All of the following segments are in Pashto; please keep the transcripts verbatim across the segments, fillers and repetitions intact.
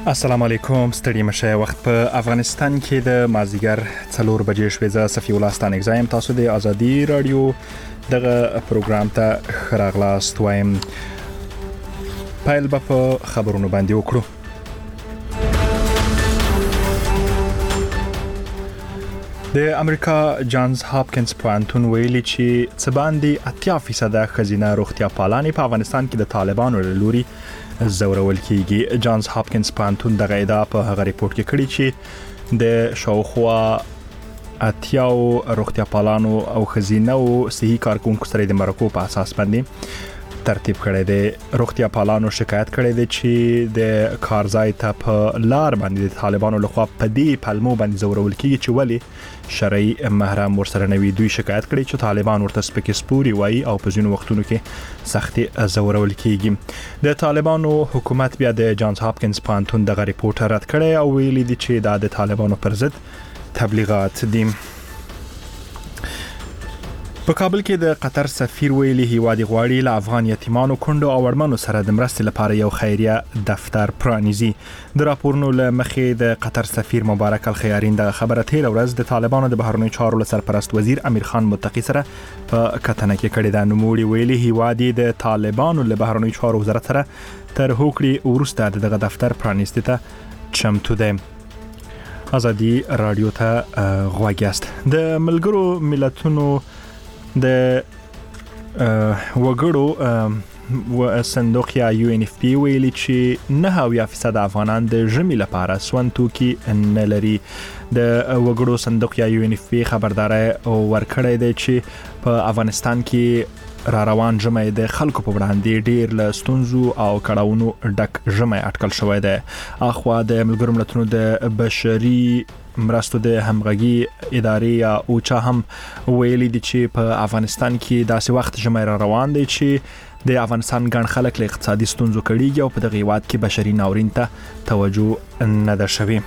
السلام علیکم، ستړي مشه. وخت په افغانستان کې د مازیګر څلور بجې شوې. زه صفي الله ستانک زایم. تاسو د ازادي رادیو دغه پروګرام ته ښه راغلاست وایم. پیل به په خبرونو باندې وکړو. د امریکا جانز هاپکینز پوهنتون ویلي چې څه باندې اتیا فیصده ښځینه روغتیا پالانې په افغانستان کې د طالبانو له لوري زورول کیږي. جانز هاپکینز پوهنتون دغه ادعا په هغه ریپورت کې کړې چې د شاوخوا اتیاو روغتیا پالانو او ښځینه او صحي کارکونکو سره د مرکو په اساس باندې ترتیب کړی دی. روغتیا پالانو شکایت کړی دی چې د کارځای ته په لار باندې د طالبانو لخوا په دې پلمو باندې زورول کیږي چې ولې شرعي محرم ورسره نه وي. دوی شکایت کړی چې طالبان ورته سپکې سپوري وایي او په ځینو وختونو کې سختي زورول کیږي. د طالبانو حکومت بیا د جانز هاپکینز پوهنتون دغه ریپورت رد کړی او ویلي دی چې دا د طالبانو پر ضد تبلیغات دي. په کابل کې د قطر سفیر ویلي هیواد غواړي له افغان یتیمانو کونډو او اړمنو سره د مرستې لپاره یو خیریه دفتر پرانیزي. د راپورونو له مخې د قطر سفیر مبارک الخیارین دغه خبره تیر ورځ د طالبانو د بهرنیو چارو سرپرست وزیر امیر خان متقی سره په کتنه کې کړې ده. نوموړي ویلي هیواد د طالبانو له بهرنیو چارو وزارت سره تر هوکړې وروسته دغه دفتر پرانیستي ته چمتو دی. ازادي رادیو ته غوږ یاست. د ملګرو ملتونو د وګړو و صندوق یا یو ان اف پی ویلي چې نه اویا فیصد افغانان د ژمي لپاره سون توکي نه لري. د وګړو صندوق یا یو ان اف پی خبرداري ورکړی دی چې په افغانستان کې را روان ژمی د خلکو په وړاندې ډیر له ستونزو او کړاوونو ډک ژمی اټکل شوی دی. اخوا د ملګرو ملتونو د بشري مرستو د همغږي ادارې یا اوچا هم ویلي دي چې په افغانستان کې داسې وخت ژمی را روان دی چې د افغانستان ګڼ خلک له اقتصادي ستونزو کړيږي او په دغه هیواد کې بشري ناورین ته توجه نه ده شوې.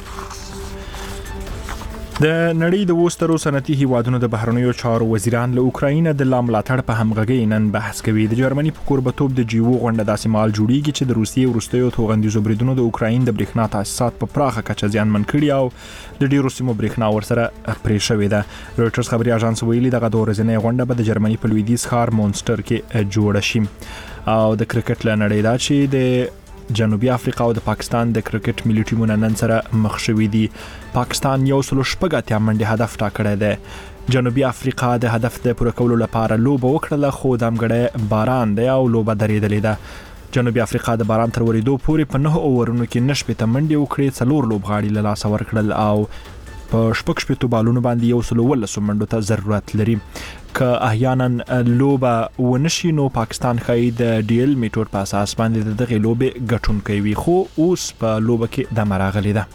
د نړۍ د وسترو صنعتي هیوادونو د بهرنیو چارو وزیران له اوکراین د لاملاتړ په همغږي نن بحث کوي. د جرمني په کوربتوب د جیو غونډه داسې مال جوړیږي چې د روسیې وروستیو توغندیزو بریدونو د اوکراین د برېښنا تاسیسات په پراخه کچه زیانمن کړي او د ډیرو سیمو برېښنا ورسره پرې شوې ده. رويټرز خبري اژانس ویلي دغه د ورځنۍ غونډه به د جرمني په لویدیځ ښار مونستر کې جوړ شي. او د کرکټ له نړۍ دا چې د جنوبي افریقا او د پاکستان د کرکټ ملي ټیمونو نن سره مخ شوي دي. پاکستان یو سلو شپږ اتیا منډه هدف ټاکړی دی. جنوبي افریقا د هدف د پوره کولو لپاره لوبه وکړه خو دمګړی باران دی او لوبه درېدلې ده. جنوبي افریقا د باران تر ورېدو پورې په نه اوورونو کې نشپېته منډې وکړې، څلور لوبغاړي له لاسه ورکړل او په شپږ شپېتو بالونو باندې یو سلو ولسو منډو ته ضرورت لري. که احیانا لوبه ونشي نو پاکستان خای د ډیل میټور په اساس باندې دغه لوبه ګټونکی وي، خو اوس په لوبه کې د مراغلی ده.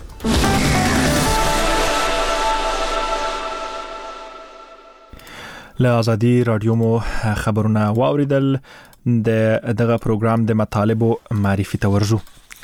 له ازادي رادیو مو خبرونه واوریدل. د دغه پروګرام د مطالبو معرفي ته ورځو.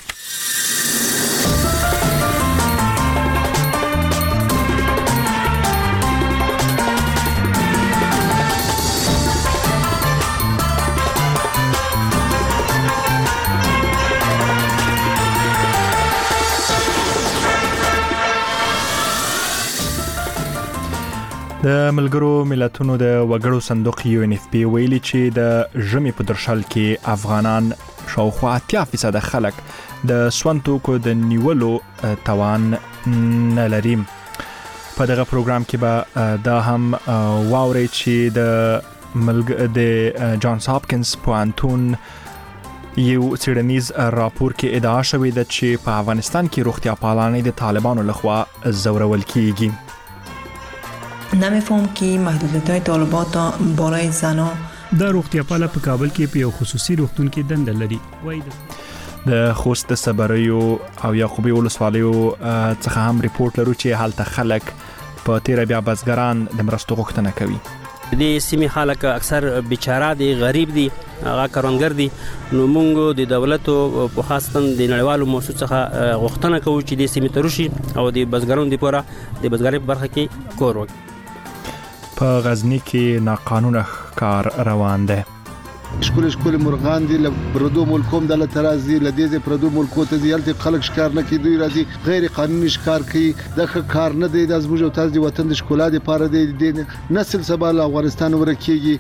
د ملګرو ملتونو د وګړو صندوق یو ان اف پی ویلي چې د ژمي په درشل کې افغانان شاوخوا اتیا فیصد خلک د سون توکو د نیولو توان نه لري. په دغه پروګرام کې به دا هم واوري چې د ملګ د جانز هاپکینز پوهنتون یو څېړنیز راپور کې ادعا شوې ده چې په افغانستان کې روغتیا پالانې د طالبانو لخوا زورول کیږي. نمیفهم که محدودیت‌های طالبات بالای زنا د روغتیا پاله په کابل کې په یو خصوصي روغتون کې دنده لري. وایي د خوست صبریو او یعقوبی ولسوالیو څخه هم ریپورت لرو چې هلته خلک په تیر بیا بزګران د مرستو غوښتنه کوي. د سیمې خلک اکثر بیچاره دي، غریب دي، هغه کروندګر دي. نو موږ د دولت او خاصتا د نړیوالو موسسو څخه غوښتنه کوو چې د سیمې تروشي او د بزګرانو لپاره د بزګرۍ په برخه کې کور وکړي. په غزنی کې ناقانونه کار روان دی. شکل شکل مرغان دي له پردو ملکوم د لترازي لدې پردو ملکو ته ځل خلک شکار نه کوي، راځي غیر قانوني شکار کوي. د کار نه دی د زموږ او تاسو د وطن د ښکلا لپاره دی نسل سبا له افغانستان ورکیږي.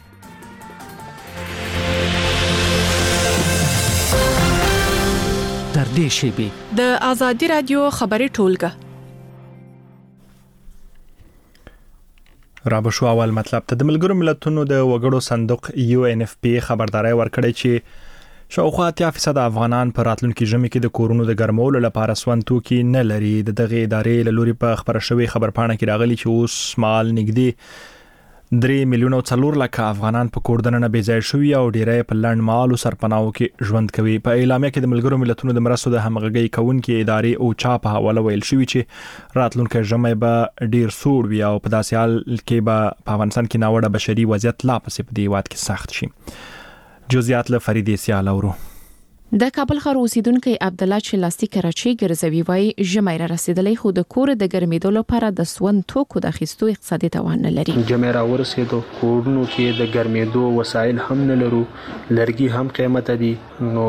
در دې شیبې د آزادي رادیو خبري ټولګه را به شو اول مطلب ته د ملګرو ملتونو د وګړو صندوق یو ان اف پی خبرداري ورکړې چې شاوخوا اتیا فیصد افغانان په راتلونکي ژمي کې د کورونو د ګرمولو لپاره سون توکي نه لري. د دغه ادارې له لوري په خبره شوی خبرپاڼه کې راغلي چې اوس مال نږدې درې میلیونه او څلور لکه افغانان په کوردنه نه بيځای شوي او ډیری په لند مالو سرپناو کې ژوند کوي. په اعلامیه کې د ملګرو ملتونو د مرستو د همغږي کوونکې ادارې او چا په حواله ویل شوی چې راتلونکي ژمي به ډیر سوړ وي او په داسې حال کې به په افغانستان کې ناوړه بشري وضعیت لا پسې په دې وخت کې سخت شي. جزئیات له فریدې سیال اورو. د کابل ښار اوسیدونکو عبد الله چې لاستي کراچي ګرځوي وای ژمي را رسیدلې خو د کور د ګرمېدو لپاره د سون توکو د اخیستو اقتصادي توان نه لري. ژمي را ورسېدو کورونو کې د ګرمېدو وسایل هم نه لرو، لرګي هم قیمت دي، نو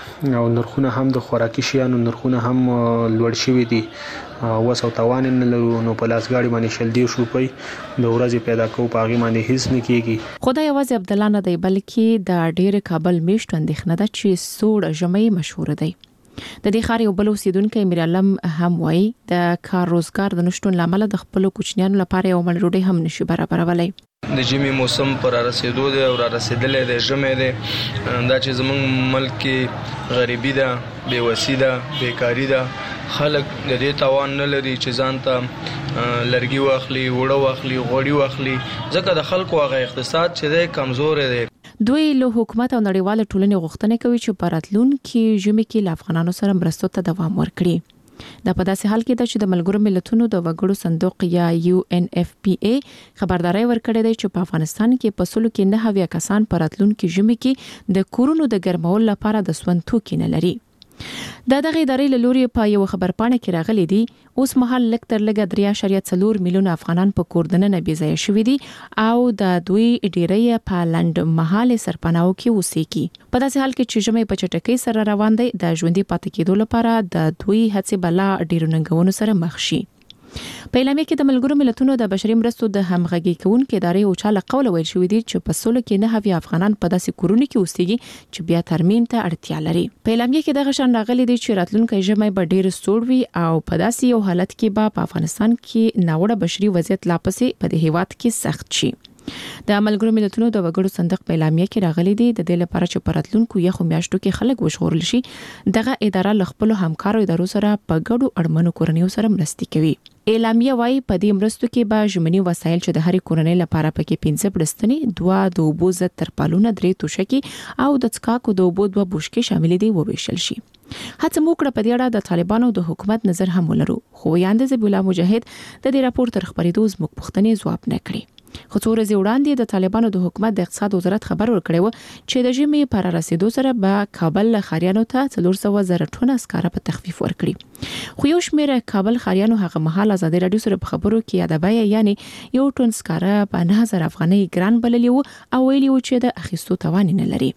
او نرخونه هم د خوراکي شیانو نرخونه هم لوړ شوي دي، وسو توان نه لرو. نو په لاسګاډي باندې شل دی شو پي د ورځې پیدا کوو پاغي باندې هیڅ نه کیږي. خدای یوازې عبد الله نه دی بلکې د ډېر کابل میشت اندېښنه ده چې سوړ ژمي مشهور دی. د دې ښار یو بل اوسیدونکو امیر علم هم وایي د کار روزګار د نشټون لامل د خپل کوچنیانو لپاره یو مل روډي هم نشي برابرولای. د ژمي موسم پر رسیدو دی او را رسیدلې د ژمي دی دا چې زمونږ ملک کې غریبي ده، بیوسی ده، بیکاری ده، خلک د دې توان نه لري چې ځان ته لرګي واخلي، وړه واخلي، غوړي واخلي، ځکه د خلکو هغه اقتصاد چې دی کمزور دی. دوی له حکومت او نړیوال ټولنې غوښتنه کوي چې په راتلونکي ژمي کې له افغانانو سره مرستو ته دوام ورکړي. دا په داسې حال کې ده چې د ملګرو ملتونو د وګړو صندوق یا یو ان اف پی ای خبرداري ورکړې ده چې په افغانستان کې په سلو کې نه هویا کسان په راتلونکي ژمي کې د کورونو د ګرمولو لپاره د سون توکي نه لري. دا دغه ادارې له لوري په یو خبرپاڼه کې راغلي دي اوس مهال لک تر لګه درې اعشاریه څلور میلیونه افغانان په کوردنه نه بيځای شوي دي او د دوی ډیری په لند محل سرپناو کې اوسېږي. په داسې حال کې چې ژمي په چټکۍ سره روان دي د ژوندۍ پاتې کېدو لپاره د دوی هڅې بلا ډیرو ننګونو سره مخ شي. په اعلامیه کې د ملګرو ملتونو د بشري مرستو د همغږي کوونکې ادارې او چاله قول ویل شوی دی چې په سلو کې نه هوی افغانان په داسې کورونو کې اوسېږي چې بیا ترمیم ته اړتیا لري. په اعلامیه کې دغه شان راغلي دی چې راتلونکي ژمي به ډیر سوړ وي او په داسې یو حالت کې به په افغانستان کې ناوړه بشري وضعیت لا پسې په دې هیواد کې سخت شي. د ملګرو ملتونو د وګړو صندوق په اعلامیه کې راغلي دی د دې لپاره چې په راتلونکو یخو میاشتو کې خلک وژغورل شي دغه اداره له خپل همکارو ادارو سره په ګډو اړمنو کورنیو سره مرستې کوي. اعلامیه وايي په دې مرستو کې به ژمنی وسایل چې د هرې کورنۍ لپاره پکې پنځه پړستنې، دوه د اوبو ضد ترپالونه، درې توشکې او د څښاکو د اوبو دوه بوشکې شامل دي وویشل شي. هڅه مو کړه په دې اړه د طالبانو د حکومت نظر هم ولرو خو یاند ذبیح الله مجاهد د دې راپور تر خبرېدو زموږ پوښتنې ځواب نه کړي. خو څو ورځې وړاندې د طالبانو د حکومت د اقتصاد وزارت خبر ورکړی و چې د ژمي پر رسیدو سره به کابل خاریانو ته څلور سوه زره ټونه اسکاره په تخفیف ورکړي. خو یو شمېر کابل خاریانو هغه مهال ازادي رادیو سره په خبرو کې یادوي یعنی یو ټون اسکاره په نه هزار افغانۍ ګران بللی وو او ویلي وو چې د اخیستو توان نه لري.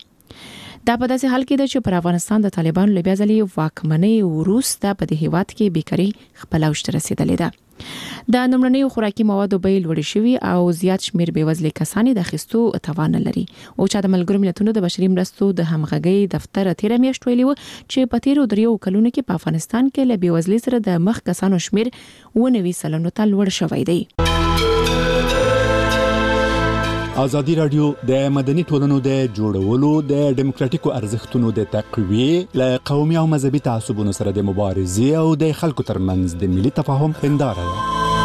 دا په داسې حال کې ده چې پر افغانستان د طالبانو له بیا ځلې واکمنۍ وروسته په دې هیواد کې بیکاري خپل اوج ته رسیدلې ده. د نمونې خوراکي موادو بیې لوړې شوي او زیات شمیر بیوزلې کسان د اخیستو توان لري. او چې د ملګرو ملتونو د بشري مرستو د همغږي دفتر تیر میاشت ویلي و چې په تیرو دریو کلونو کې په افغانستان کې له بیوزلۍ سره د مخ کسانو شمیر نوي سلنو ته لوړ شوی دی. ازادي رادیو د مدني ټولنو د جوړولو د ډیموکراتیکو ارزښتونو د تقویې له قومي او مذهبي تعصبونو سره د مبارزې او د خلکو ترمنځ د ملي تفاهم هنداره ده.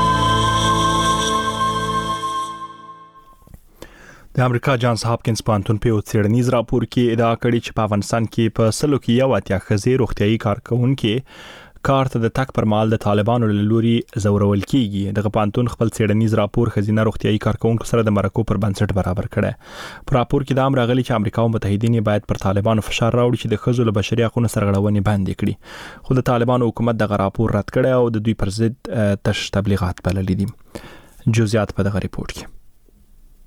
د امریکا جانز هاپکینز پوهنتون په څېړنیز راپور کې ادعا کړې چې په افغانستان کې په سلو کې یو اتیا ښځې روغتیايي کارکونکي کار ته د تک پر مال د طالبانو له لوري زورول کیږي. دغه پوهنتون خپل څېړنیز راپور ښځینه روغتیايي کارکونکو سره د مرکو پر بنسټ برابر کړی. په راپور کې دا هم راغلي چې امریکا او متحدین باید پر طالبانو فشار راوړي چې د ښځو له بشري حقوقو سرغړونې بند کړي. خو د طالبانو حکومت دغه راپور رد کړی او د دوی پر ضد تش تبلیغات بللي دي. جزئیات په دغه ریپورت کې.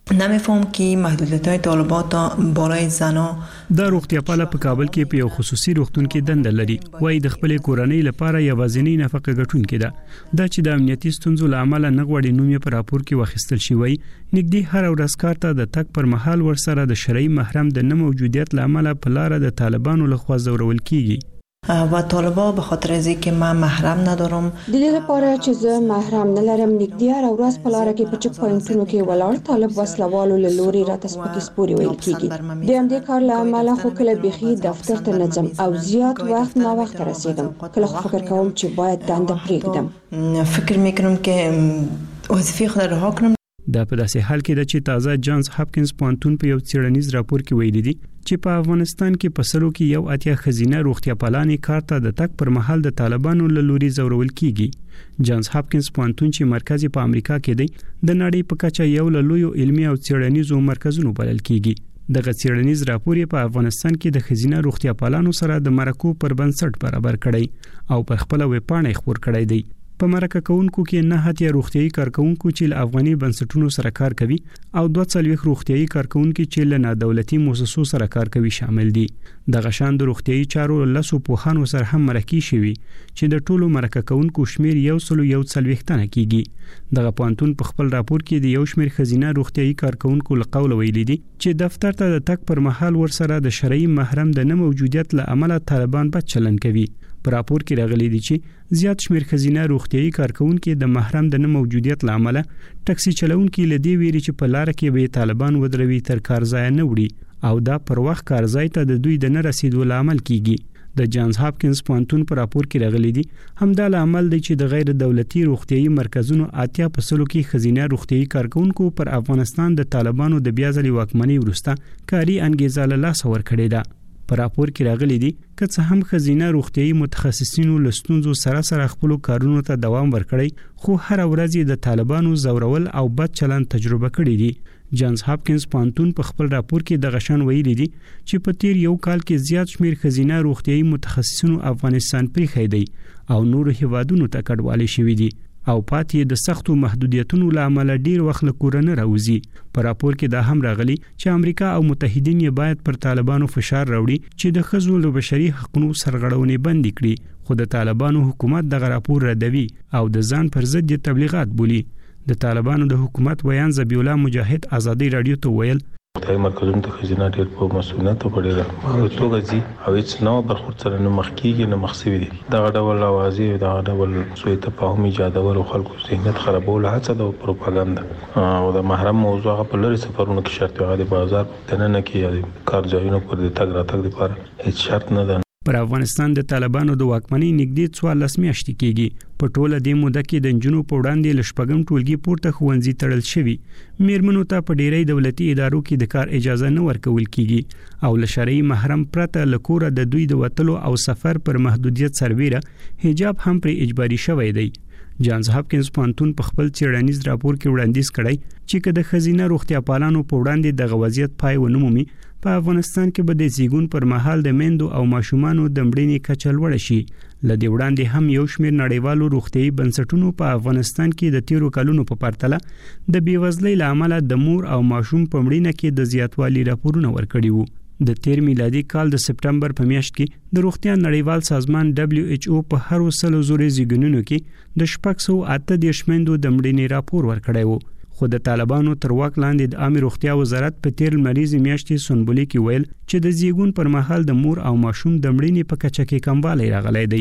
نمیفهم که محدودیت‌های طالبات بالای زنا دا روغتیا پاله په کابل کې په یو خصوصي روغتون کې دنده لري وایي د خپل کورنۍ لپاره یوازینی نفقه ګټونکې ده دا چې د امنیتي ستونزو له امله نه غوړي نوم یې په راپور کې واخیستل شوی نږدې هر ورځ کار ته د تک پر مهال ورسره د شرعي محرم د نه موجودیت له امله په لار د طالبانو لخوا زورول کیږي و طالبا به خاطر از اینکه من محرم ندارم د دې لپاره چې زه محرم نه لرم نږدې هر ورځ په لار کې په چک پوینټونو کې ولاړ طالب وسلوالو له لوري راته سپکې سپوري ویل کیږي د همدې کار له امله خو کله بيخي دفتر ته نه ځم او زیات وخت نا وخت رسیدم کله خو فکر کوم چې باید دنده پرېږدم فکر میکنم که وظیفه خود رها کنم دا په داسې حال کې د چې تازه جانز هاپکینز پوهنتون په یو څېړنیز راپور کې ویلي دي چې په افغانستان کې په سلو کې یو اتیا خزینه روغتیا پالانې کار ته د تک پر مهال د طالبانو له لوري زورول کیږي جانز هاپکینز پوهنتون چې مرکزي په امریکا کې دی د نړۍ په کچه یو له لویو علمي او څېړنیزو مرکزونو بلل کیږي دغه څېړنیز راپور په افغانستان کې د خزینه روغتیا پالانو سره د مرکو پر بنسټ برابر کړي او پر خپل ویب پاڼه خپور کړی دی په مرکه کونکو کې نه هتیا روغتيایي کارکونکو چې له افغاني بنسټونو سره کار کوي او دوه څلويخ روغتيایي کارکونکو چې له نادولتي مؤسسو سره کار کوي شامل دي د غشان د روغتيایي چارو لاسو په خانو سره هم مرکه شوي چې د ټولو مرکه کونکو شمیر یو سلو یو څلويخ تنه کیږي دغه پانتون په خپل راپور کې د یو شمیر خزینه روغتيایي کارکونکو له قول ویلي دي چې دفتر ته د تک پر مهال ورسره د شرعي محرم د نه موجودیت له امله طالبان بد چلن کوي په راپور کې راغلي دي چې زیات شمیر خزینه روغتيایي کارکونکو د محرم د نه موجودیت له امله ټاکسي چلونکو لدی ویري چې په لار کې به طالبان ودروي تر کار ځای نه وړي او دا پر وخت کار ځای ته د دوی د نه رسیدو لامل کیږي د جانز هاپکینز پوهنتون په راپور کې راغلي دي همدا لامل دی چې د غیر دولتي روغتيایي مرکزونو اتیا په سلو کې خزینه روغتيایي کارکونکو پر افغانستان د طالبانو د بیا ځلې واکمنۍ وروسته کاري انګیزه له لاس ور کړې ده په راپور کې راغلي دي که څه هم خزینه روغتيایي متخصصینو لستونزو سره سره خپل کارونو ته دوام ورکړي خو هر ورځ د طالبانو زورول او بد چلن تجربه کړي دي جانز هاپکینز پوهنتون په خپل راپور کې د غشن ویلي دي چې په تیر یو کال کې زیات شمیر خزینه روغتيایي متخصصینو افغانستان پرې دی او نور هیوادونو ته کډوالي شوي دي او پاتې د سختو محدودیتونو لامل ډیر وخت له کورنۍ راوځي په راپور کې دا هم راغلي چې امریکا او متحدین یې باید پر طالبانو فشار راوړي چې د ښځو له بشري حقوقو سرغړونې بند کړي خو د طالبانو حکومت دغه راپور ردوي او د ځان پر ضد تبلیغات بولي د طالبانو د حکومت ویان ذبیح الله مجاهد ازادي رادیو ته ویل د مرکزونو ته خزینه ډېر په مسؤلیت په ډېر په توګه ځي او هیڅ نو برخورد سره نه مخ کیږي نه مخسوي دي دا ډول اوازې دا ډول سوء تفاهم ایجادول او خلکو ذهنیت خرابول هڅه د پروپاګاندا او د محرم موضوع په لري سفرونو کې شرط هغه د بازار په نه کې کار ځایونو پر د تګ راتګ لپاره هیڅ شرط نه ده پر افغانستان د طالبانو د واکمنۍ نږدې څوارلس میاشتې کېږي په ټوله د موده کې د جنونو په وړاندې لشپګم ټولګي پورته خوندزي تړل شوی میرمنو ته په ډیری دولتي ادارو کې د کار اجازه نه ورکول کیږي او له شرعي محرم پرته لکوره د دوی د وټلو او سفر پر محدودیت سربیره حجاب هم پر اجباري شوی دی جانز هاپکینز پوهنتون په خپل څېړنیز راپور کې وړاندیز کړی چې کله خزینه روغتیا پالانو په وړاندې د غوازیت پای ونومي په افغانستان کې به د زیګون پر مهال د میندو او ماشومانو د مړینې کچه لوړه شي لدې وړاندې هم یو شمېر نړیوالو روغتيایي بنسټونو په افغانستان کې د تیرو کلونو په پرتله د بیوزلۍ لامل د مور او ماشوم په مړینه کې د زیاتوالي راپورونه ورکړي وو د تیر میلادي کال د سپټمبر په میاشت کې د روغتیا نړیوال سازمان دبليو ایچ او په هر وسلو زوري زیګونونو کې د شپږ سوه اته دېرش میندو د مړینې راپور ورکړی وو خو د طالبانو تر واک لاندې د عامه روغتیا وزارت په تیر مریض میاشتې سنبولي کې ویل چې د زیګون پر مهال د مور او ماشوم د مړینې په کچه کې کموالی راغلی دی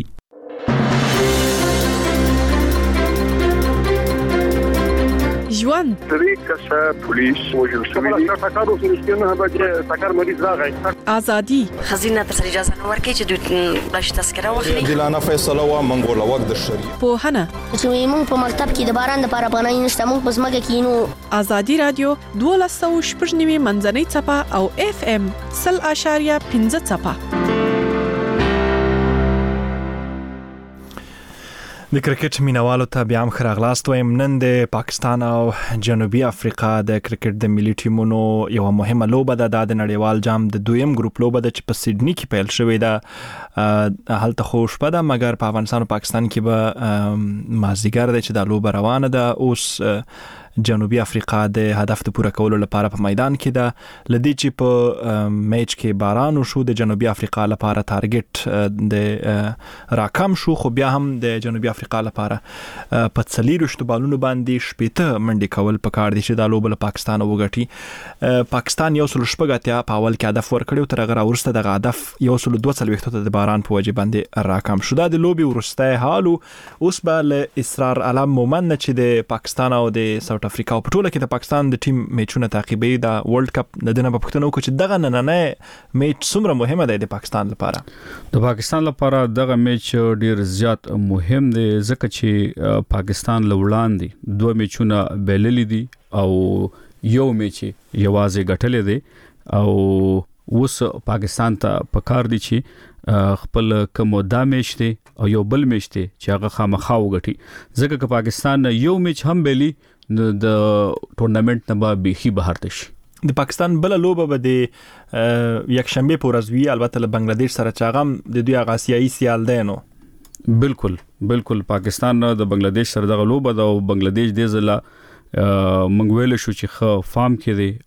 ژوند درې کسه پولیس وژل شوي دي تاکارو سره به تاکار مریض راغی ازادي خزینه تر اجازه نه ورکړي چې دوی بلش تذکره واخلي دلانه فیصله وا منګول وخت د شری په هنه چې موږ په مکتب کې د باران لپاره پناه نشته موږ په سمګه کې نو ازادي رادیو دولس شپږ نیمه منځنۍ چپه او اف ام صفر اشاریه پنځه چپه د کرکټ مینوالو ته بیا هم خراغلاست وایم نن د پاکستان او جنوبي افریقا د کرکټ د ملي ټیمونو یو مهمه لوبه ده د نړیوال جام د دویم ګروپ لوبه ده چې په سیدنی کې پیل شوې ده هلته خو شپه ده مګر په افغانستان او پاکستان کې به مازدیګر ده چې د لوبه روانه ده اوس جنوبي افریقا د هدف د پوره کولو لپاره په میدان کې ده. لدی چې په میچ کې باران وشو د جنوبي افریقا لپاره ټارګټ د راکم شو، خو بیا هم د جنوبي افریقا لپاره په څلورشتو بالونو باندې شپږ منډې کول پکار دي چې د لوبل پاکستان وګټي. پاکستان یو سل شپږ په اول کې هدف ورکړو، تر هغه ورسته د هدف یو سل دوه څلوېښت ته د باران په وجه باندې راکم شو. دا د لوبي ورسته حالو اوس به له اصرار علم مومن چې د پاکستان او د ساوث افریقا په ټوله کې د پاکستان د ټیم میچونه تعقیبي د ورلد کپ د دنه په پښتنو کې چې دغه نننه میچ څومره مهمه ده د پاکستان لپاره. د پاکستان لپاره دغه میچ ډیر زیات مهم دی ځکه چې پاکستان لوړاندې دوه میچونه بللې دي او یو میچ یوازې ګټلې دی او اوس پاکستان ته پکار دي چې خپل کوم دا میچ دی او یو بل میچ دی چې هغه خامخا وګټي ځکه چې پاکستان یو میچ هم بیلی نو د ټورنمنت نه به بيخي بهر تشي. د پاکستان بل لوبه به د یک شنبه په ورځ وی، البته له بنگلاديش سره چاغم د دوی آسیایي سیال دی نو بالکل بالکل پاکستان د بنگلاديش سره دغه لوبه ده او بنگلاديش د زله منګویل شو چې خ فارم کې دی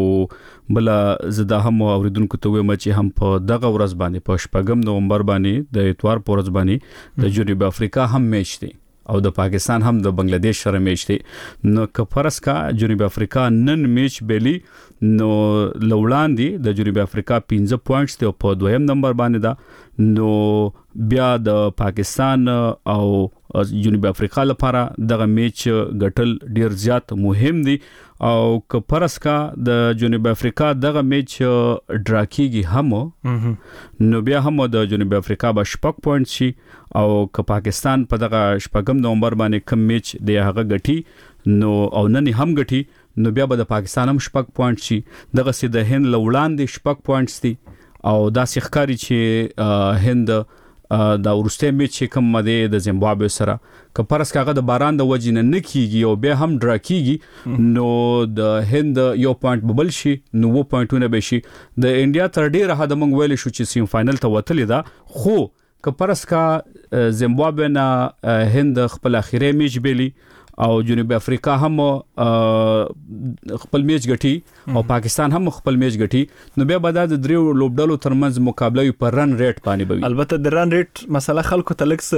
او بل زدا هم اوریدونکو ته وایم چې هم په دغه ورځ باندې په شپږم نومبر باندې د اتوار په ورځ باندې د جنوبي افریقا هم میچ دی او د پاکستان هم د بنگلاديش سره میچ دی. نو کفرس کا جنوبي افریقا نن میچ بیلی نو لوړاندې د جنوبي افریقا پنځه پوینټس ته په دویم نمبر باندې دا نو بیا د پاکستان او جنوبي افریقا لپاره دغه میچ ګټل ډیر زیات مهم دي او کفرس کا د جنوبي افریقا دغه میچ ډرا کیږي هم نو بیا هم د جنوبي افریقا به شپږ پوینټ شي او که پاکستان په دغه شپږم نومبر باندې کم میچ دی هغه ګټي نو او نن هم ګټي نو بیا به د پاکستان هم شپږ پوینټ شي. دغه سي د هند لوړاندې شپږ پوینټس دي او دا سخکاری چې هند دا ورسته میچ کوم مده د زیمبابوے سره که پرس کاغه د باران د وجې نه نکیږي او به هم ډرا کیږي نو د هند یو پوینټ ببل شي نو و پوینټونه به شي. د انډیا تر ډیره حد موږ ویل شو چې سیم فائنل ته وتلې ده خو که پرس کا زیمبابوے نه هند خپل اخیری میچ بیلی او جنوبي افریقا هم خپل میچ ګټي او پاکستان هم خپل میچ ګټي نو بیا به د دریو لوبډلو ترمنځ مقابله په رن ریټ باندې بوي. البته د رن ریټ مسله خلکو ته لکس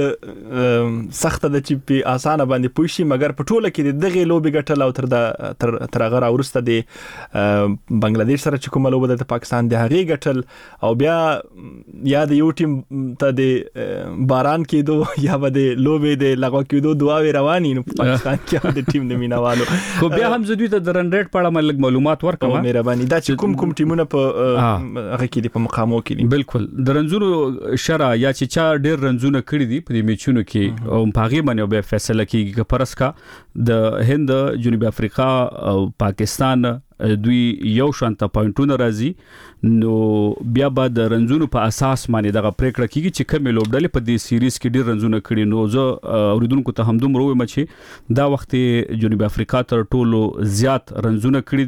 سخت ده چې په اسانه باندې پوښي مګر په ټوله کې دغه لوبي ګټل او تر د تر تر غره ورسته د بنگلاديش سره چې کومه لوبه د پاکستان د هغه ګټل او بیا یا د یو ټیم ته د باران کېدو یا به د لوبي د لغوه کېدو دعاوي رواني نو پاکستان کې د ټیم د مینوالو خو بیا هم زدوی ته د رن ریټ په اړه ملګ معلومات ورکوم مهرباني دا چې کوم کوم ټیمونه په هغه کې دي په مقامو کې دي. بالکل د رنزونو شرع یا چې چا ډېر رنزونه کړی دي په میچونو کې او په هغه باندې به فیصله کیږي چې پرس کا د هند جنوبي افریقا او پاکستان دوی یو شانته پوینټونه راځي نو بیا به د رنزونو په اساس باندې دغه پریکړه کیږي چې کوم لوبډلې په دې سیریز کې ډیر رنزونه کړي نو زه اوریدونکو ته هم دومره وایم چې دا وخت جنوبي افریقا تر ټولو زیات رنزونه کړي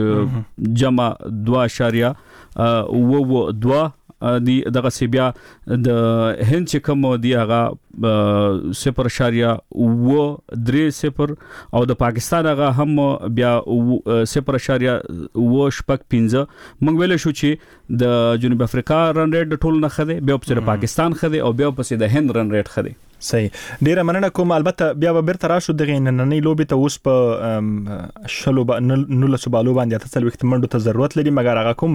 دي جمع دوه اشاریه او دوه دی دغه سی بیا د هند چې کوم دی هغه صفر اشاریه و درې صفر او د پاکستان هغه هم بیا صفر اشاریه و شپږ پنځه موږ ویل شو چې د جنوبي افریقا رن ریټ د ټول نه خده بیا په پاکستان خده او بیا په د هند رن ریټ خده. صحیح ډیره مننه کوم. البته بیا به بیرته راشو دغه نننې لوبي ته اوس په شلو نو له سبالو باندې تاسو وخت منډو ته ضرورت لري مګر هغه کوم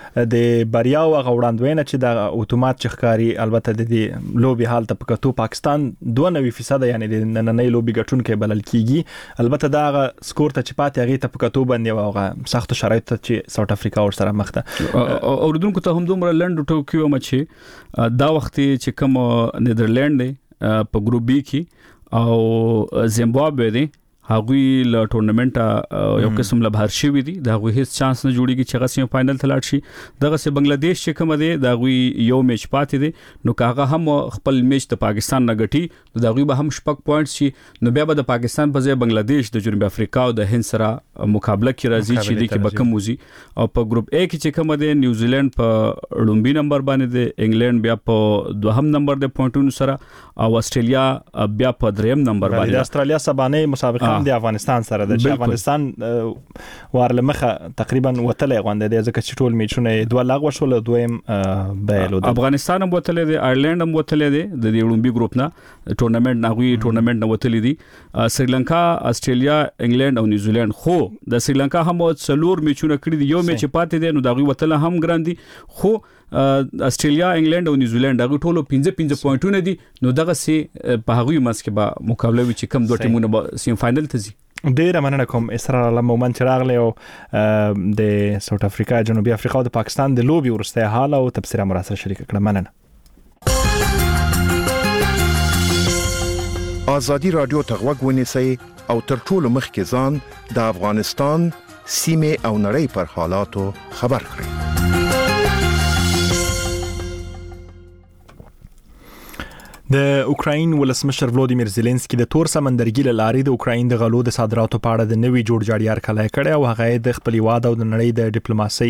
د بریا او غوړاندوینه چې د اتومات چخکاری البته د دې لوبي حالت په کتو پاکستان دوه نوي فیصد یعنی د نننې لوبي ګټونکو بلل کیږي. البته دا غ سکور ته چپات هغه ته په کتو باندې واغه سخت شرایط چې ساوث افریقا ور سره مخ ده اوردونکو ته هم دومره لند ټوکیو مچ دا وخت چې کوم نیدرلند دی په ګروپ بی کې او زیمبابوے دی هغوی له ټورنمنټ یو قسم له بهر شوی دي دا غوي هیڅ چانس نه جوړیږي چې هغه سیم فائنل ته لاړ شي. دغه سه بنگلاديش چې کوم دی دا غوي یو میچ پاتې دي نو کاغه هم خپل میچ ته پاکستان نه غټي دا غوي به هم شپږ پوینټس شي نو بیا به د پاکستان په ځای بنگلاديش د جنوبي افریقا او د هند سره مقابله کې راځي چې د کې بکم وزي او په ګروپ A کې چې کوم دی نیوزیلند په لومبي نمبر باندې دی انګلند بیا په دوهم نمبر د پوینټونو سره او استرالیا بیا په دریم نمبر باندې. د استرالیا سبانه مسابقه هم د افغانستان سره د افغانستان وارلمخه تقریبا وتلې غونډه د ځکه چې ټول میچونه دوه لغوه شول دویم بایلو افغانستان هم وتلې دی آیرلند هم وتلې دی د دې لومبي ګروپ نه ټورنمنت نه وی ټورنمنت نه وتلې دي سریلانکا استرالیا انګلند او نیوزیلند خو د سریلانکا هم څلور میچونه کړی دي یو میچ پاتې دی نو دا غوي وتل هم ګران دي خو استرالیا انګلند او نیوزیلند هغه ټولو پنځه پنځه پوینټونه دي نو دغه سي په هغه مس کې به مقابله وي چې کم دوه ټیمونه به سیم فائنل ته ځي. ډیره مننه کوم اسرار الله مومن چراغلی او د ساوث افریقا جنوبي افریقا او د پاکستان د لوبي ورسته حال او تبصره مراسل شریک کړه. مننه. آزادی رادیو تغوږ ونیسئ او تر ټولو مخکې ځان د افغانستان سیمه او نړۍ پر حالاتو خبر کړئ. د اوکراین ولسمشر ولودیمیر زيلنسکي د تور سمندرګي لارې د اوکراین د غلو د صادراتو په اړه د نوي جوړ جاړی هرکلی کړي او هغه د خپل واده او د نړۍ د ډیپلوماسي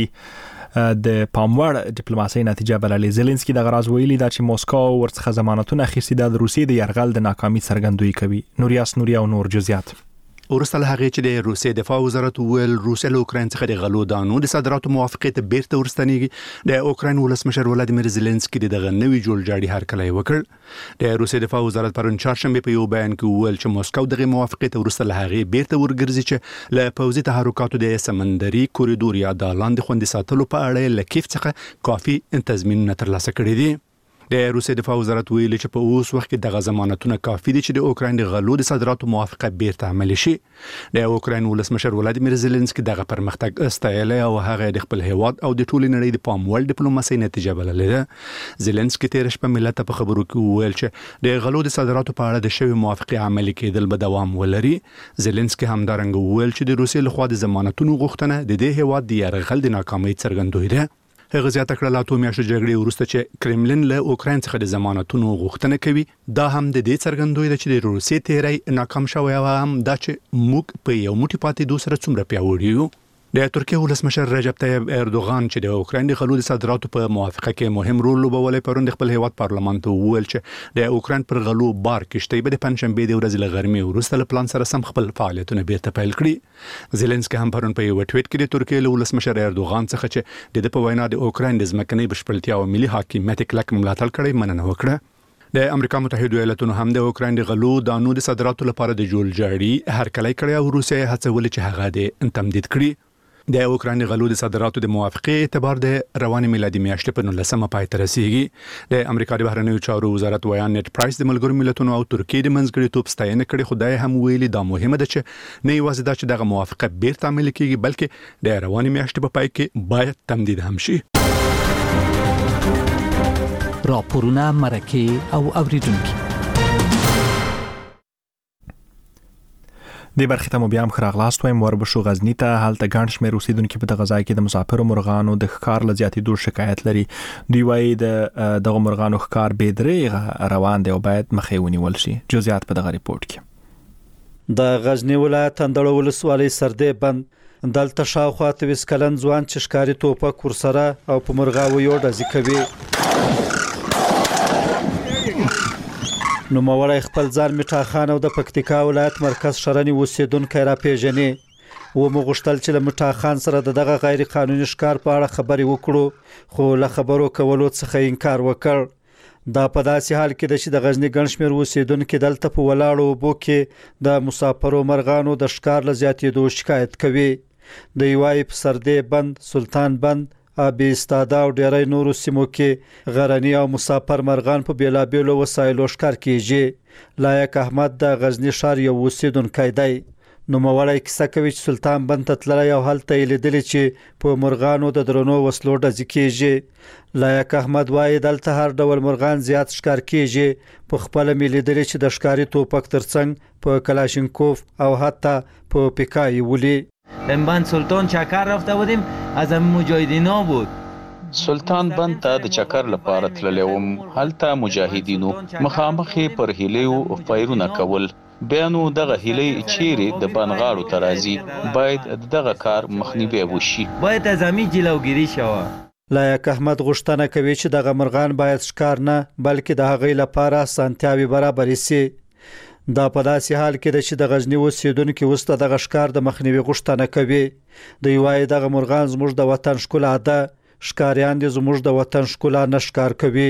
د پاموړ ډیپلوماسي نتیجه بللې. زيلنسکي د غراز ویلي دا چې موسکو ورڅخه ضمانتونه اخیستي د روسیې د يرغل د ناکامۍ څرګندوي کوي. نوریاس نوریا او نور جزئیات. ورسته له هغه چې د روسیې دفاع وزارت ویل روسیه له اوکراین څخه د غلو دانو د صادراتو موافقت بیرته ورستنیږي. د اوکراین ولسمشر ولادیمیر زيلنسکي دغه نوي جوړ جاړی هرکلی وکړ. د روسیې دفاع وزارت پرون چهارشنبه په یو بیان کې ویل چې موسکو دغه موافقت ورسته له هغه بیرته ورګرځي چې له پوځي تحرکاتو د سمندري کوریډور یا د لاندې خوندي ساتلو په اړه له کیف څخه کافي تضمینونه ترلاسه کړي دي. د روسیې دفاع وزارت ویلي چې په اوس وخت کې دغه ضمانتونه کافي دي چې د اوکراین د غلو د صادراتو موافقه بیرته عملي شي. د اوکراین ولسمشر ولادیمیر زيلنسکي دغه پرمختګ استایلی او هغه د خپل هیواد او د ټولې نړۍ د پاموړ ډیپلوماسي نتیجه بللې ده. زيلنسکي تیر شپه ملت په خبرو کې ویل چې د غلو د صادراتو په اړه د شوی موافقه عملي کېدل به دوام ولري. زيلنسکي همدارنګه ویل چې د روسیې لخوا د ضمانتونو غوښتنه د دې هیواد د یرغل د ناکامۍ څرګندوي ده. هغه زیاته کړه لا اتو میاشتې جګړې وروسته چې کرملین له اوکراین څخه د ضمانتونو غوښتنه کوي دا هم د دې څرګندوي ده چې د روسیې تیری ناکام شوی او هم دا چې موږ په یو موټی پاتې دوه سره څومره پیاوړي یو. د ترکیه ولسمشر رجب طیب اردوغان چې د اوکراین د غلو د صادراتو په موافقه کې مهم رول لوبولی پرون د خپل هیواد پارلمان ته وویل چې د اوکراین پر غلو بار کشتۍ به د پنځشنبه د ورځې له غرمې وروسته له پلان سره سم خپل فعالیتونه بیرته پیل کړي. زيلنسکي هم پرون په یو ټویټ کې د ترکیه له ولسمشر اردوغان څخه چې د په وینا د اوکراین د ځمکنۍ بشپړتیا او ملي حاکمیت کلک ملاتړ کړي مننه وکړه. د امریکا متحده ایالاتونو هم د اوکراین د غلو دانو د صادراتو لپاره د جوړ جاړی هرکلی کړی او روسیه هڅول چې هغه د تمدید کړي. د اوکراین غلو د صادراتو د موافقه اعتبار د رواني میلادي میاشتې په نولسمه پای ته رسیدي. د امریکا د بهرنیو چارو وزارت ویان نت پرایس د ملګرو ملتونو او ترکیه د منځګړیتوب ستاینه کړې خدای هم ویلي دا مهمه ده چې نه یوازې دا چې دغه موافقه بیرته عملي کیږي بلکې د رواني میاشتې په پای کې باید تمدید هم شي. راپورونه مرکه او اوریدونکو د برخې ته مو بیا هم خراغلاست وایم وربشو غزنی ته هلته ګڼ شمېر اوسیدونکو په دغه ځای کې د مسافرو مرغانو د ښکار له زیاتېدو شکایت لري. دوی وایي د دغه مرغانو ښکار بې درېغه روان دی او باید مخې ونیول شي. جزئیات په دغه ریپورت کې. د غزنی ولایت اندړ ولسوالۍ سردې بند دلته شاوخوا اووه کلن ځوان چې ښکاري توپک ورسره او په مرغاویو ډزې کوي. نو موړی خپل ځان میټا خان او د پکتیکا ولایت مرکز شرنی اوسیدونکو را پیژنې و مغشتل چې له میټا خان سره دغه غیر قانوني ښکار په اړه خبرې وکړو خو له خبرو کولو څخه انکار وکړ. دا په داسې حال کې چې د غزنی ګڼ شمېر اوسیدونکو دلته په ولاړو اوبو کې د مسافرو مرغانو د ښکار له زیاتېدو شکایت کوي. د یوای په سردې بند سلطان بند ابي استاده او ډېرای نورو سیمو کې غرنی او مسافر مرغان په بیلابیلو وسایلو ښکار کیږي. لایق احمد د غزنی ښار یو اوسیدونکی دی. نو موړی کیسه کوي چې سلطان بند ته تللی او هلته یې لیدلی چې په مرغانو د درنو وسلو ډزې کیږي. لایق احمد وایي دلته هر ډول مرغان زیات ښکار کیږي. په خپله مې لیدلی چې د ښکاري توپک ترڅنګ په کلاشینکوف او حتی په پیکای ولی. بند سلطان چکر رفته بودیم از هم مجاهدینا بود. سلطان بند ته د چکر لپاره تللی وم. هلته مجاهدینو مخامخې پر هیلیو فایرونه کول. بیا نو دغه هیلی چیرې د بنغاړو ته راځي باید دغه کار مخنیوی وشي. باید از همې جلوګیری شوه. لایق احمد غوښتنه کوي چې دغه مرغان باید ښکار نه بلکې د هغې لپاره اسانتیاوې برابرې سي. دا په داسې حال کې چې د غزنی اوسیدونکو وسته د غشکار د مخنیوي غوښتنه کوي. د یوای دغه مرغان زموږ د وطن ښکلا ده، ښکاریان دي زموږ د وطن ښکلا نشکار کوي.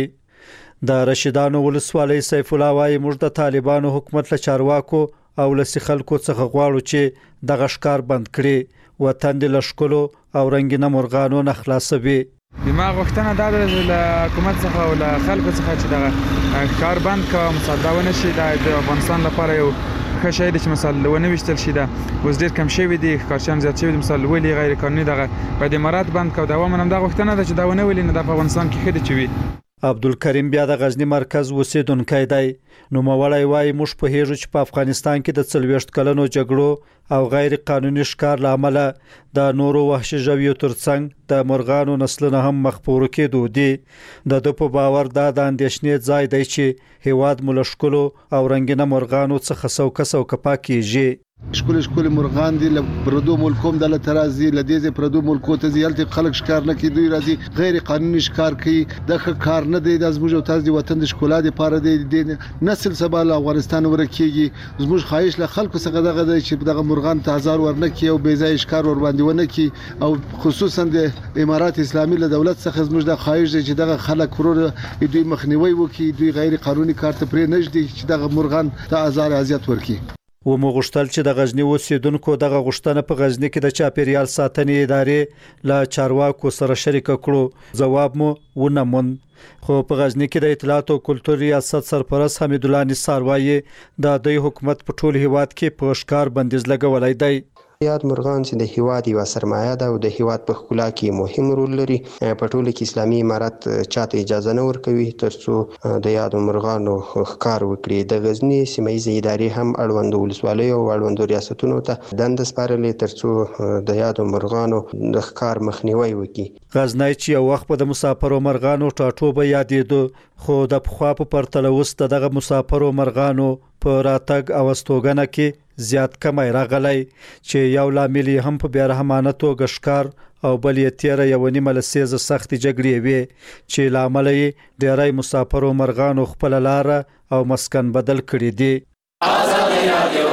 د رشیدانو ولسوالۍ سیف الله وايي موږ د طالبانو حکومت له چارواکو او لسی خلکو څخه غواړو چې د غشکار بند کړي، وطن د لشکلو او رنگینه مرغانو نه خلاصوي. دماغ وختنه دا د حکومت څخه او له خلکو څخه چې دا کار بند کا مصادونه شي د افغانستان لپاره یو ښه شی دی چې مثلا ونه وشتل شي. دا اوس ډیر کم شوی دی، کارشان زیات شوی دی، مثلا ولی غیر قانوني دغه په دې مراد بند کا دا ومنم دا وختنه د چې دا ونه ولی نه د افغانستان کې خېد چوي. عبدالکریم بیا د غزنی مرکز اوسیدونکی دی. نو موړی وای موږ په هیڅ چې په افغانستان کې د څلويشت کلنو جګړو او غیر قانوني ښکار لامل د نورو وحشي ژویو ترڅنګ د مرغانو نسلونه هم مخپور کېدو دي. د د په باور دا د اندېښنې ځای دی چې هیواد ملشکلو او رنگینه مرغانو څخه څوک څوک پاکيږي. شکل شکل مرغان دي ل پردو ملکوم د لترازي لدیزه پردو ملکو ته ځلته خلک شکار نه کوي، دوی راځي غیر قانوني شکار کوي. د کار نه دی د زموږ او تاسو د وطن د شکولاد لپاره د نسل سبا له افغانستان ورکیږي. زموږ خواهش له خلکو څخه دغه د چې دغه مرغان ته هزار ورنه کوي او بې ځای شکار ور باندې ونه کوي، او خصوصا د امارات اسلامي له دولت څخه زموږ د خواهش دی چې دغه خلک ورور دوی مخنیوي وکړي، دوی غیر قانوني کار ته پرې نشدي چې دغه مرغان ته هزار اذیت ورکړي. و مو غوښتل چې د غزنی اوسیدونکو دغه غوښتنه په غزنی کې د چاپیریال ساتنې ادارې له چارواکو سره شریک کړو. جواب مو ونه موند. خو په غزنی کې د اطلاعات او کلتور ریاست سرپرست حمید الله نثار وایي د دوی حکومت په ټول هیواد کې په ښکار بندیز لګولای دی. یاد مرغان چې د هیواد یو سرمایه ده او د هیواد په ښکلا کې مهم رول لري. په ټوله کې اسلامي امارت چاته اجازه نه ورکوي ترڅو د یاد مرغانو ښکار وکړي. د غزنی سیمایي ادارې هم اړوند ولسوالۍ او اړوند ریاستونو ته دند سپارلې ترڅو د یاد مرغانو د ښکار مخنیوي وکړي. غزنی چې یو وخت په د مسافرو مرغانو ټاټوبه یادېدو، خو د پخوا په پرتله اوس دغه مسافرو مرغانو په راتګ او استوګنه کې زیات کمی راغلی چې یو لامل هم په بیرحمانه توګه ښکار او بل یې تیره یو نیمه لسیزه سختې جګړې وې چې لامل یې ډیری مسافرو مرغانو خپل لار او مسکن بدل کړي دي. آزادي رادیو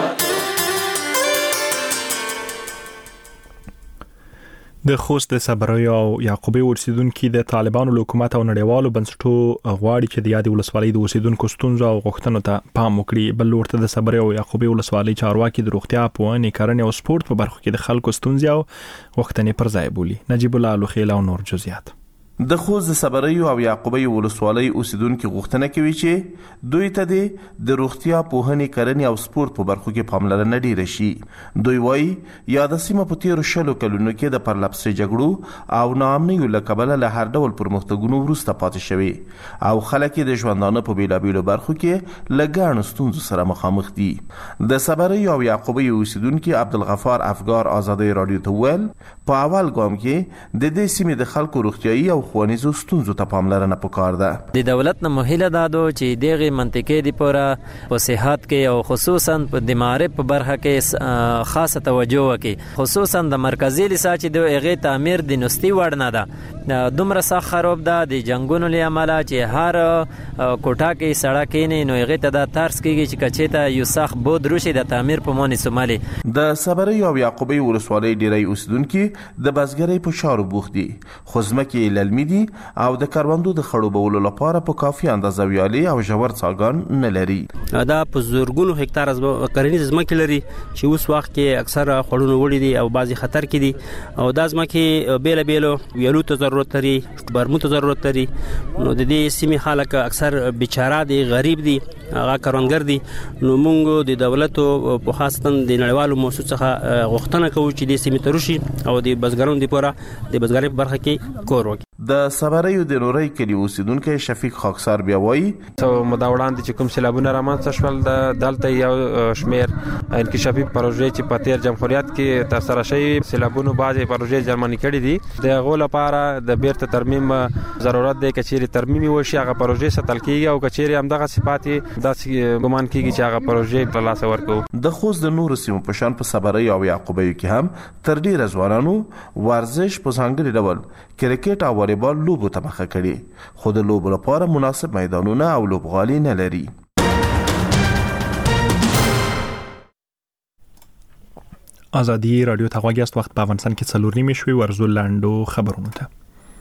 د خوست د صبریو او یعقوبي اوسیدونکو د طالبانو حکومت او نړیوالو بنسټونو غواړي چې د یاد ولسوالۍ د اوسیدونکو ستونزو او غوښتنو ته پام وکړي. بل ورته د صبریو او یعقوبي ولسوالۍ چارواکي د روغتیا، پوهنې، کرنې او سپورت په برخو کې د خلکو ستونزې او غوښتنې پر ځای بولي. نجیب الله لوخیل او نور جزئیات. د خوست د صبریو او یعقوبي ولسوالۍ اوسیدونکو غوښتنه کوي چې دوی ته د روغتیا، پوهنې، کرنې او سپورت په برخو کې پاملرنه ډیره شي. دوی وایي یاد سیمه په تیرو شلو کلونو کې د پرلپسې جګړو او ناامنیو له کبله له هر ډول پرمختګونو وروسته پاتې شوي او خلک د ژوندانه په بیلابیلو برخو کې له ګڼو ستونزو سره مخامخ دي. د صبریو او یعقوبي اوسیدونکو عبدالغفار افګار آزادي رادیو ته ویل په اول ګام کې د دې سیمې د خلکو روغتیايي او خوانیزو ستونزو ته پاملرنه پکار ده. د دولت نه مهله دادو چې دغه منطقې دی پوره په صحت کې او خصوصا په دماغ په برخه کې خاصه توجه وکړي، خصوصا د مرکزی لسا چې د هغه تعمیر د نستی وړ نه ده. دومره سخت خراب ده د جنگونو لامل چې هر کوټه کې سړک نه نو هغه ته د ترس کېږي چې کچته یو سخت بود روشي د تعمیر په مونږ سومالي. د صبریو او یعقوبي ولسوالۍ ډیری اوسیدونکو د بزګرۍ په شارو بوخت دي. خو ځمکې للمي دي او د کروندو د خړوبولو لپاره په کافي اندازه ویالي او ژور څاګان نه لري. دا په زورګونو هکتار کرنیز ځمکې لري چې اوس وخت کې اکثر خړونو وړي دي او بعضي خطر کې دي او د ځمکې بیل بیل ویالو ته ضرورت لري، برمو ته ضرورت لري. نو د دې سیمې خلک اکثر بیچاره دي، غریب دي، هغه کروندګر دي. نو موږ د دولت او په خاصه د نړیوالو موسسو څخه غوښتنه کوو چې د سیمې ترشي او د بزګرانو لپاره د بزګرۍ په برخه کې کور وکړي. د صبریو د نورۍ کلی اوسیدونکو شفیق خاکسار بیا وایي څو مداوړان دي چې کوم سیلابونه رامنځته شول د دلته یو شمیر انکشافي پروژې چې په تیر جمهوریت کې تر سره شوي سیلابونو بعضې پروژې جرمني کړي دي. د هغو لپاره د بیرته ترمیم ضرورت دی. کچېرې ترمیم وشي هغه پروژې ساتل کېږي او کچېرې همدغه صفات داسې ګمان کېږي چې هغه پروژې په لاس ورکړو. د خوست د نورو سیمو په شان په صبریو او یعقوبیو کې هم تر ډیره ځوانانو ورزش په ځانګړي ډول کرکټ او والیبال لوبو ته مخه کړي، خو د لوبو لپاره مناسب میدانونه او لوبغالي نه لري. ازادي رادیو ته غواګیاست وخت په افغانستان کې څلور نیمه شوي ورزو لاندو خبرونه ته.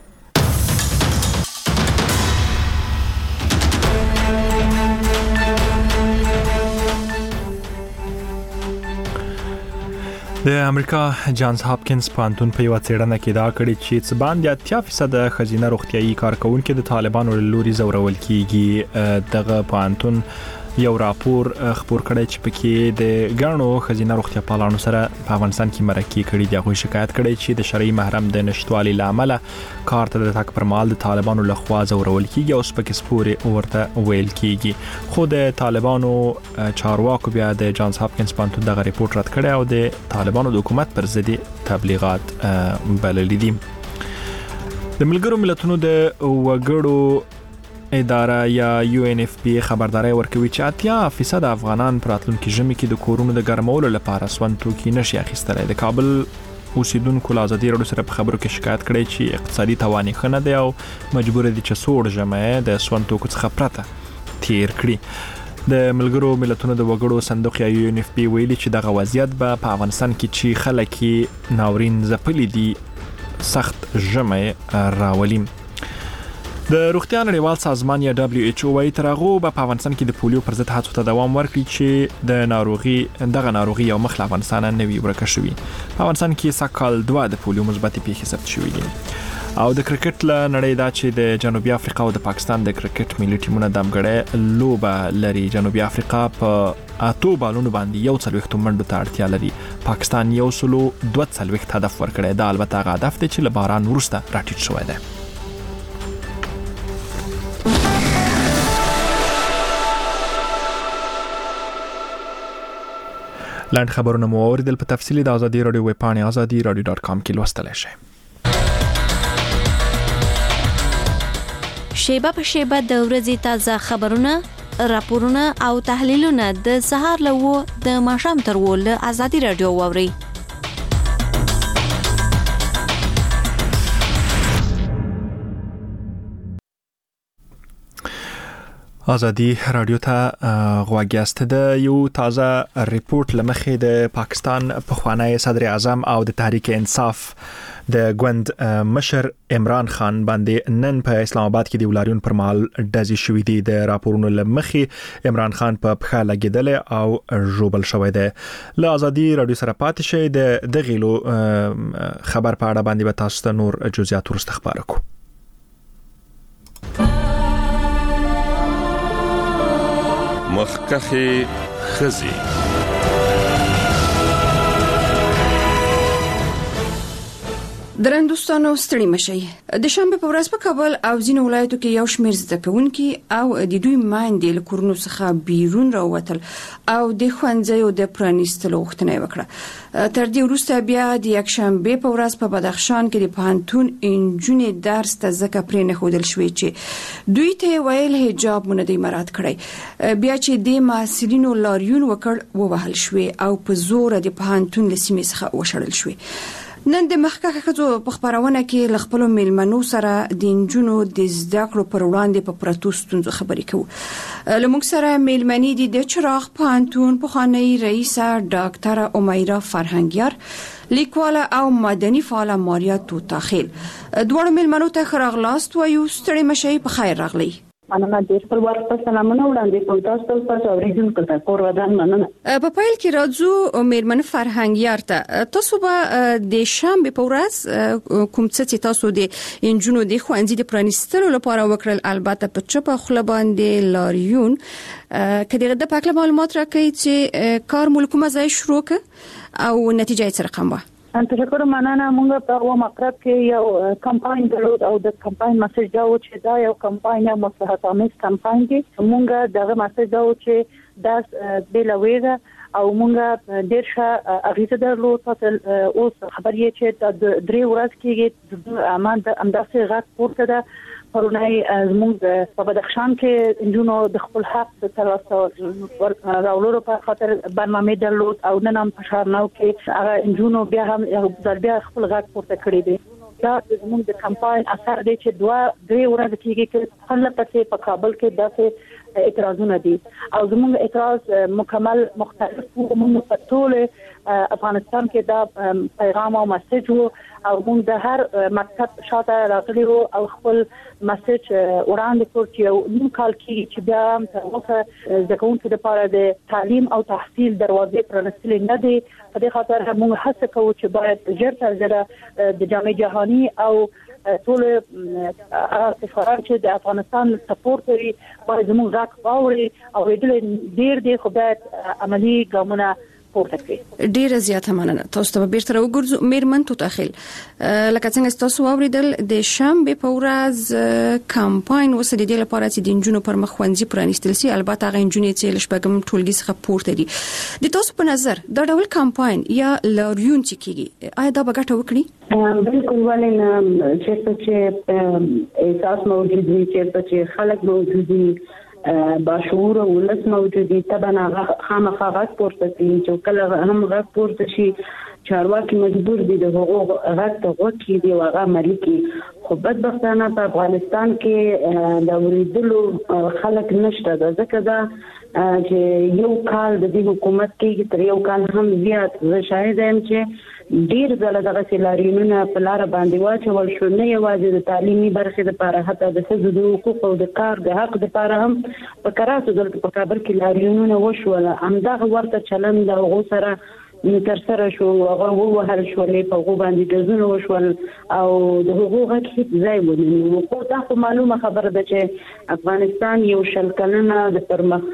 د امریکا جانز هاپکینز پوهنتون په یو څېړنه کې دا کړی چې څه باندې اتیا فیصد ښځینه روغتیايي کارکونکو د طالبانو له لوري زورول کیږي. دغه پوهنتون یو راپور خبر کړی چې پکې د ګڼو ښځینه روغتیا پالانو سره په افغانستان کې مرکه کړي دي. هغوی شکایت کړی چې د شرعي محرم د نشټوالي لامل کار ته د تک پر مال د طالبانو له خوا زورول کیږي او سپکې سپورې ورته ویل کیږي. خو د طالبانو چارواکو بیا د جانز هاپکینز پوهنتون دغه ریپورت رد کړی او د طالبانو د حکومت پر ضد تبلیغات بللي دي. د ملګرو ملتونو د وګړو اداره یا یو ان اف پی خبرداري ورکوي چې اتیا فیصد افغانان په راتلونکي ژمي کې د کورونو د ګرمولو لپاره سون توکي نشي اخیستلای. د کابل اوسیدونکو له ازادي رادیو سره په خبرو کې شکایت کړي چې اقتصادي توان یې ښه نه دی او مجبور دي چې سوړ ژمی د سون توکو څخه پرته تیر کړي. د ملګرو ملتونو د وګړو صندوق یا یو ان اف پی ویلي چې دغه وضعیت به په افغانستان کې چې خلک ناورین ځپلي دي سخت ژمی راولي. د روغتیا نړیوال سازمان یا دبليو ایچ او وايي تر هغه په افغانستان کې د پولیو پر ضد هڅو ته دوام ورکړي چې د ناروغي دغه ناروغي یو مخ له افغانستان نه وي ورکه شوی. په افغانستان کې سکهال دوه د پولیو مثبت پیښې ثبت شوې دي. او د کرکټ له نړۍ دا چې د جنوبي افریقا او د پاکستان د کرکټ ملي ټیمونو د امګړې لوبه لري. جنوبي افریقا په اتو بالونو باندې یو څلوېښت منډو ته اړتیا لري. پاکستان یو سلو دوه څلوېښت هدف ورکړی. دا البته هغه هدف دی چې له باران وروسته راټیټ شوی دی. لاند خبرونه مو اوریدل. په تفصیلی د ازادي رادیو ویب پاڼه ازادي رادیو ډاټ کام کې لوستلی شئ. شیبه په شیبه د ورځې تازه خبرونه، راپورونه او تحلیلونه د سهار له و د ماښام تر و له ازادي رادیو واورئ. ازادي رادیو ته غواګیاست. د یو تازه ریپورت لمخې د پاکستان پخوانی صدر اعظم او د تحریک انصاف د ګوند مشر عمران خان باندې نن په اسلام آباد کې د ولاریون پر مهال ډزې شوې دي. د راپورونو لمخې عمران خان په پښه لګیدل او ژوبل شوی دی. له ازادي رادیو سره پاتې شئ. د دغه لو خبر په اړه باندې به تاسو ته نور جزئیات ورسته خبرو کوو. مخکخي خزي درندوستانو ستړي مشي. د شنبه په ورځ په کابل او ځینو ولایتو کې یو شمېر زده کوونکي او د دوی ماندې له کورونو څخه بیرون راووتل او د ښوونځیو د پرانیستلو غوښتنه وکړه. تر دې وروسته بیا د یکشنبه په ورځ په بدخشان کې د پوهنتون انجونې درس ته ځکه پرې نه ښودل شوې چې دوی ته ویل حجاب مو نه دی مراعات کړی. بیا چې د محصلینو لاریون وکړ ووهل شوې او په زور د پوهنتون له سیمې څخه وشړل شوې. نن د مخکخه خزو په خبرونه کې ل خپل میلمنو سره د انجونو د زده کړو پر وړاندې په پروتو ستونزو خبرې کوو. لمونږ سره میلمنې دي د چراغ پوهنتون پخوانی رئیسه ډاکټره امیرا فرهنګیار، لیکواله او مدني فعاله ماریا توتاخیل. دوړو میلمنو ته خراغلاست وایو. ستړي مشي په خیر راغلی. مننه ډیر په وخت سلامونه وړاندې کوم. تاسو ته اوریدونکو ته کور ودان مننه. په پایل کې راځو میرمن فرهنګیار ته. تاسو به د شنبه په ورځ کوم څه چې تاسو د انجونو د ښوونځي د پرانیستلو لپاره وکړل، البته په چپه خله باندې لاریون، کله د پاکله معلومات راکړي چې کار ملکومه ځای شروع ک او نتیجه یې څه رقم و؟ تشکر مننه. موږ په و مقرب کې یو کمپاین درلود او د کمپاین مسیج دا و چې دا یو کمپاین یو مصلحت آمیز کمپاین دی. موږ دغه مسیج دا و چې دا بلويره او موږ ډیر ښه اغیزه درلود. تاسو اوس خبر یې چې د درې ورځې کې د امان د انداسه غږ پورته ده. پرونی زموږ په بدخشان کې انجونو د خپل حق د ترلاسه راولو په خاطر برنامه درلود او نن هم په شارناو کې هغه انجونو بیا هم بیا خپل غږ پورته کړی دی. دا زموږ د کمپاین اثر دی چې دوه درې ورځې کېږي چې خپل پسې په کابل کې داسې اعتراضونه دي او زموږ اعتراض مکمل مختلف موږ په ټول افغانستان کې دا پیغام او میسج او موږ د هر مکتب شاته راغلي او خپل میسج وړاندې کړ چې نیم کال کې چې بیا تر اوسه د کوونکو لپاره د تعلیم او تحصیل دروازې پرانستل نه دي. په دې خاطر موږ هڅه کوو چې باید ژر تر ژره د جامعه جهاني او ټول سفارت چې د افغانستان سپورټ کوي باید زموږ راک باوري او ډېر ډېر خو باید عملی ګامونه ډیره زیاته مننه. تاسو ته بیرته راوګرځو میرمن تو تاخیل لکه څنګه تاسو اوریدل د شنبه په ورځ کمپاین وسه د دې لپاره چې د انجونو پر مخ ونځي پرانیستل سي البته غو انجونې چې لشبګم ټولګي څخه پورته دي. د تاسو په نظر دا ډول کمپاین یا لریون چې کیږي آیا دا به ګټه وکړي؟ بالکل ولې چې چې احساس موجود وي چې خلک موجود دي باشعور ولس موجودي طبعا خامخا غږ پورته کوي چې کله هم غږ پورته شي چارواکي مجبور دي د حقوق غږ ته وکړي دی او هغه عملي کړي. خو بدبختانه په افغانستان کې د اوریدلو خلک نشته ځکه دا چې یو کال د دې حکومت کې تر یو کال هم زیات زه شاهد یم چې ډیر ځله دغه سلارینونه په لار باندې واچول شو نه یوازې د تعلیمي برخې لپاره حتی د ښځو د حقوقو او د کار د حق لپاره هم په کراتو دلته په کابل کې لارینونه وشول. همدغه ورته چلند د هغو سره تر سره شو هغه ووهل شولې په هغو باندې ډزونه وشول او د هغو غږ هیڅ ځای ونه خو دا خو معلومه خبره ده چې افغانستان یو شل کلنه د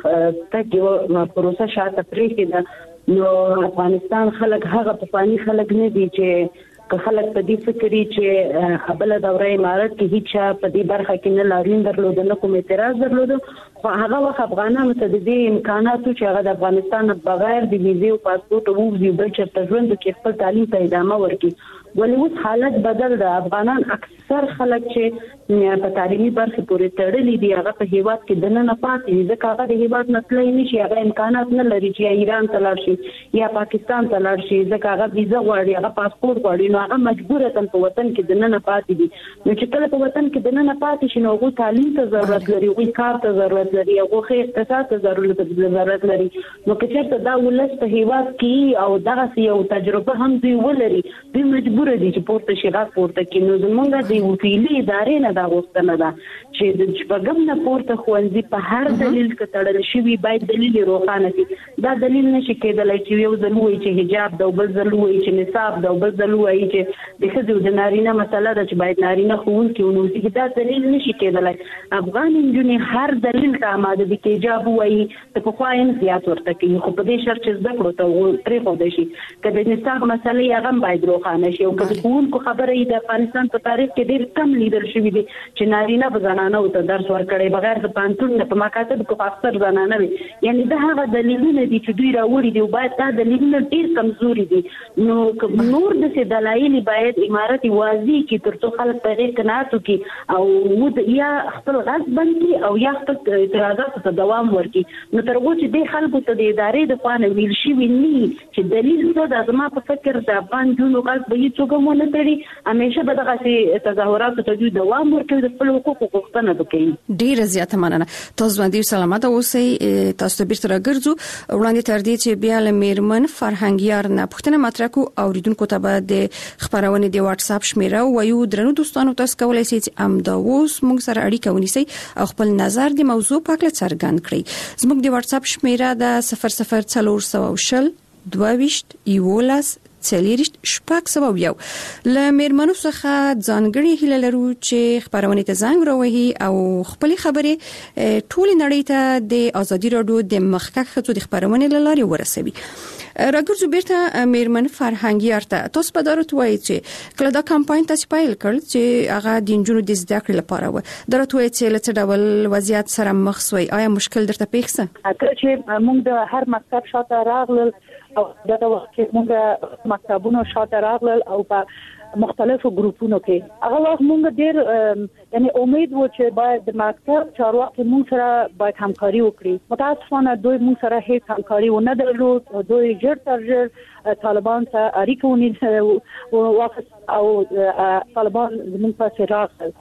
پرمختګ یو پروسه شاته پرېښې ده. نو افغانستان خلک هغه پخواني خلک نه دي چې که خلک په دې فکرې چې قبل دوره امارت کې هیڅ په دې برخه کې نه لارین درلود نه کوم اعتراض درلود خو هغه وخت افغانانو ته د دې امکاناتو چې هغه د افغانستان بغیر د ویزې او پاسپورت او ویزې بل چرته ژوند کې خپل تعلیم ته ادامه ورکړي. ولې اوس حالت بدل ده. افغانان اکثر خلک چې په تعلیمي برخه پورې تړلي دي هغه په هیواد کې دننه پاتې دي ځکه هغه د هیواد نسلې نشي هغه امکانات نه لري چې ایران ته لاړ شي یا پاکستان ته لاړ شي ځکه هغه ویزه غواړي هغه پاسپورت غواړي نو هغه مجبورتن په وطن کې دننه پاتې دي. نو چې کله په وطن کې دننه پاتې شي نو هغه تعلیم ته ضرورت لري هغه کار ته ضرورت لري هغه خیر اقتصاد ته ضرورت ضرورت لري. نو که چېرته دا ولس په هیواد کې او دغه یو تجربه هم دوی ولري دوی مجبور دي چې پورته شي غا پورته کې. نو زمونږ د وکیلي ادارې نه دا غوښتنه ده چې د شپږم نه پورته خوندې په هر دلیل کې تړل شي باید دلیل روښانه شي. دا دلیل نشي کېدلای چې یو ځل وایي چې حجاب دا بل ځل وایي چې نصاب دا بل ځل وایي چې د ښځو د نارینه مسله ده چې باید نارینه ښوونکي ونوسي. دا دلیل نشي کېدلای. افغان نجونې هر دلیل ته آماده دي چې حجاب وایي ته په خوا یې زیات ورته کوي خو په دې شرط چې زده کړو ته پرېښودی شي که د نصاب مسلې هغه هم باید روښانه شي او که د ښوونکو خبره یې د افغانستان په تاریخ کې ډېر کم لیدل شوي دي چې نارینه به زنانو ته درس ورکړی بغیر د پوهنتون نه په مکاتبو کې اکثر زنانه وي. یعنې دا هغه دلیلونه دي چې دوی راوړي دي او باید دا دلیلونه ډېر کمزوري دي. نو نور داسې دلایل باید امارت واضح کړي تر څو خلک په هغې قناعت وکړي او یا خپل غږ بند کړي او یا خپل اعتراضاتو ته دوام ورکړي. نو تر هغو چې دې خلکو ته د ادارې د خوا نه ویل شوي نه چې دلیل څه ده زما په فکر د افغان نجونو غږ به هېڅوک هم ونه تړي همیشه به دغسې تظاهراتو ته دوی دوام ورکوي د خپلو حقوقو غوښتنه به کوي. ډېره زیاته مننه. تاسو باندې سلامته اوسئ. تاسو ته بیرته راګرځو وړاندې تر دې چې بیا له میرمن فرهنګیار نه پوښتنه مطرح کړو اوریدونکو ته به د خبرونې د واتس اپ شمیره وایو. درنو دوستانو تاسو کولی شئ چې امدا اوس موږ سره اړیکه ونیسئ او خپل نظر د موضوع په اړه څرګند کړئ. زموږ د واتس اپ شمیره د صفر صفر څلور سوه شل دوه ویشت یولس څلېرشت شپږ سوه یو. له میرمنو څخه ځانګړې هیله لرو چې خبرونه ته زنګ راوهي او خپلې خبرې ټول نړۍ ته د ازادي راډیو د مخکښ ښځو د خبرونې له لارې ورسوي. راګرځو بیرته میرمن فرهنګیار ته. تاسو په دارو توایي چې کله دا کمپاین تاسو پیل کړ چې هغه د نجونو د زده کړې لپاره و دا راته چې له څه ډول وضعیت سره مخ شوي آیا مشکل درته پیښ څه؟ اته چې موږ د هر مکتب شاته راغلل او دغه وخت کې موږ مکتبونو شاته راغلل او په مختلفو ګروپونو کې هغه وخت موږ ډېر یعنی امید و چې باید د مکتب چارواکي موږ سره باید همکاري وکړي. متاسفانه دوی موږ سره هیڅ همکاري ونه درلود. دوی ژر تر ژر طالبان ته اړیکه ونیول واپس او طالبان زموږ پسې راغلل.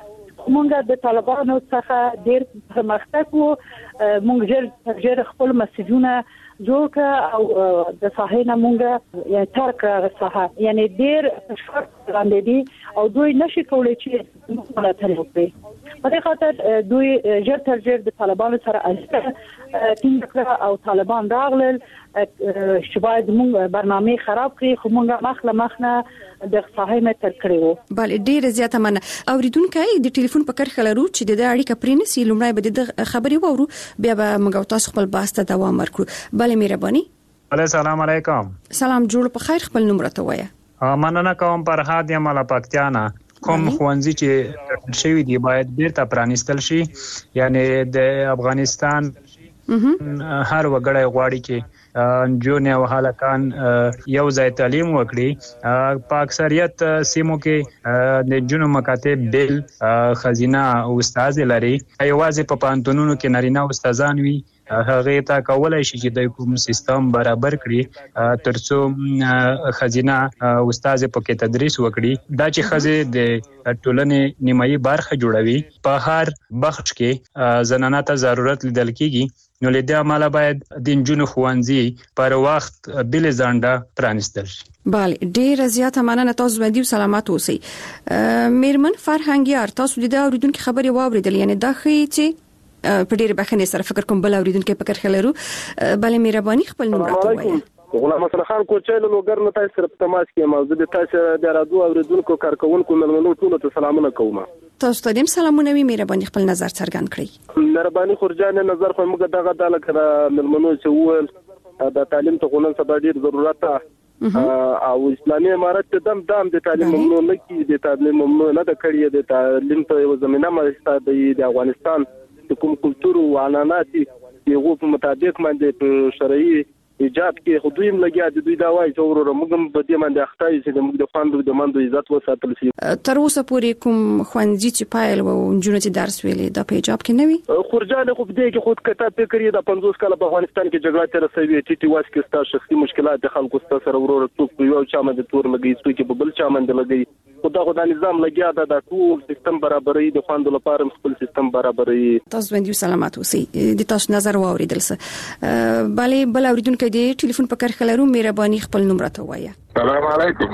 مونږ د طالبانو څخه ډیر پرمختګ وو مونږ ژر ژر خپل مسجونه جوړ کړ او د صحنه مونږ یا ترک راغسه یعنی ډیر فشار باندې دي او دوی نشي کولای چې ملاتړ وکړي په دې خاطر دوی ژر تر ژر د طالبانو سره اړیکه ټینګ کړه او طالبان راغلل چې باید مونږ برنامه خراب کړي خو مونږ مخله مخنه د صحنه تر کړو بل ډیر زیاته من اوریدونکو د ټلیفون په کرخه لرو چې د اړیکه پرینسي لومړی به د خبري وورو بیا به موږ تاسو خپل باسته دوام ورکړو بله مهرباني السلام علیکم سلام جوړ په خیر خپل نمبر ته وایه مننه کوم پر هادي مال پکتیانا کوم خوانځي چې شوی دی باید بیرته پرانیستل شي یعنی د افغانستان هر وګړی غواړي چې جون او هلکان یو ځای تعلیم وکړي په اکثریت سیمو کې د جنو مکاتب بیل خزینه او استاد لري ایوازې په پانتونونو کې نارینه استادان وي هغه ته کولای شي چې د کوم سیستم برابر کړي ترڅو خزینه استاد په کې تدریس وکړي دا چې خزه د ټولنې نیمایي برخه جوړوي په هر بخش کې زنانه ته ضرورت لیدل کیږي نو له دې عمله باید د جنو خوانځي پر وخت بل ځانډه پرانستل شي بله ډیر زیاته مننه تاسو باندې سلامات اوسئ میرمن فرهنګیار تاسو د اوریدونکو خبري واوریدل یعنی دا خي چې په ډیر بخنه سره فکر کوم بل اوریدونکو په کرخه لرو بله مهرباني خپل نمبر ته وایي غلام حسن خان کوچې له لوګر نه تاسو سره په تماس کې موضوع د تاسو د رادیو اوریدونکو کارکونکو ملمنو ټول ته سلامونه کوم تاسو ته دې سلامونه وي مهرباني خپل نظر څرګند کړئ مهرباني خورجان نظر خو موږ دغه د لکه ملمنو چې ول د تعلیم ته غونن سبا ډیر ضرورت او اسلامي امارت ته دم دم د تعلیم ممنوع نه کی د تعلیم ممنوع نه د کړی د تعلیم ته یو زمينه مشته د افغانستان د کوم کلچر او عنعنات یو په مطابق باندې په شرعي ایجاد کې خودیم لګیا د دوی دا وایي چې ورور موږ په دې باندې اخته چې موږ د خواندو د مندو عزت وساتل شي تر اوسه پورې کوم خوانځي چې پایل و جنونو چې درس ویلې د پیجاب کې نه وي خورجان خو دې کې خود کته فکرې د پنځوس کال په افغانستان کې جګړه تر سوي ټي ټي واس کې ستاسو شخصي مشکلات د خلکو ستاسو ورور څوک یو چا باندې تور لګي څوک په بل چا باندې لګي خدا خدا نظام لګیا دا د ټول سیستم برابرۍ د خواندو لپاره خپل سیستم برابرۍ تاسو باندې سلامات اوسئ د تاسو نظر واوریدل سه bale بل اوریدونکو د ټلیفون په کرخه لرو مهرباني خپل نمبر ته وایه السلام علیکم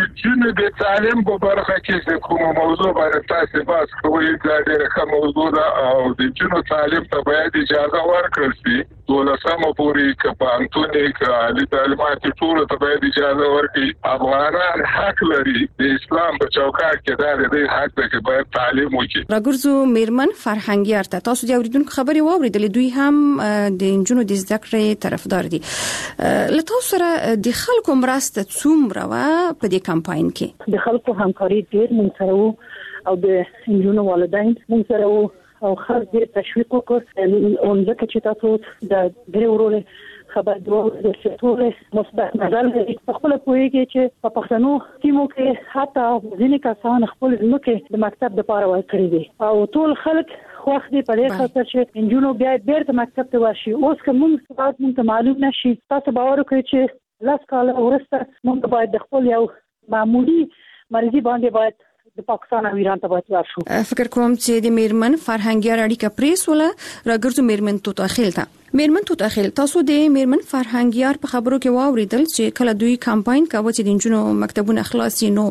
چې د تعلیم په برخه کې کوم موضوع باندې تاسو باس کوئ دا ډېره ښه موضوع ده او د جنو تعلیم ته باید اجازه ورکړل شي ولسمه پوری کپانتونی کالي تعلیمات ټول ته باید اجازه ورکړي افغانان حق لري د اسلام په چوکاټ کې دا د حق ته چې باید تعلیم وکړي راګرځو میرمن فرهنګیار ته تاسو د اوریدونکو خبري واوریدلې دوی هم د جنو د زده کړې طرفدار دي له تاسو سره د خلکو مرسته څومره وا په دې کمپاین کې د خلکو همکاري ډېر مونږ سره او د جنو والدین مونږ سره او خاص دې تشویق وکړ او ځکه چې تاسو د ډېر ورول خبر دوه د ټول مثبت نظر لري خپل پوهیږي چې په پښتنو سیمو کې حتی ځینې کسان خپل ځمکه د مکتب لپاره ورکړي دي او ټول خلک خوښ دي په دې خاطر چې انجونو بیا بیرته مکتب ته ورشي اوس کوم څه موږ ته معلوم نشي تاسو باور وکړئ چې لاس کال ورسته موږ باید د خپل یو معمولی مرزي باندې باید د پاکستان او ایران ته باید ورشو فکر کوم چې د میرمن فرهنګیار اړیکه پریس ولا راګرځو میرمن تو تاخیل تا میرمن تو تاخیل تاسو د میرمن فرهنګیار په خبرو کې واوریدل چې کله دوی کمپاین کاوه چې د جنونو مکتبونه خلاصي نو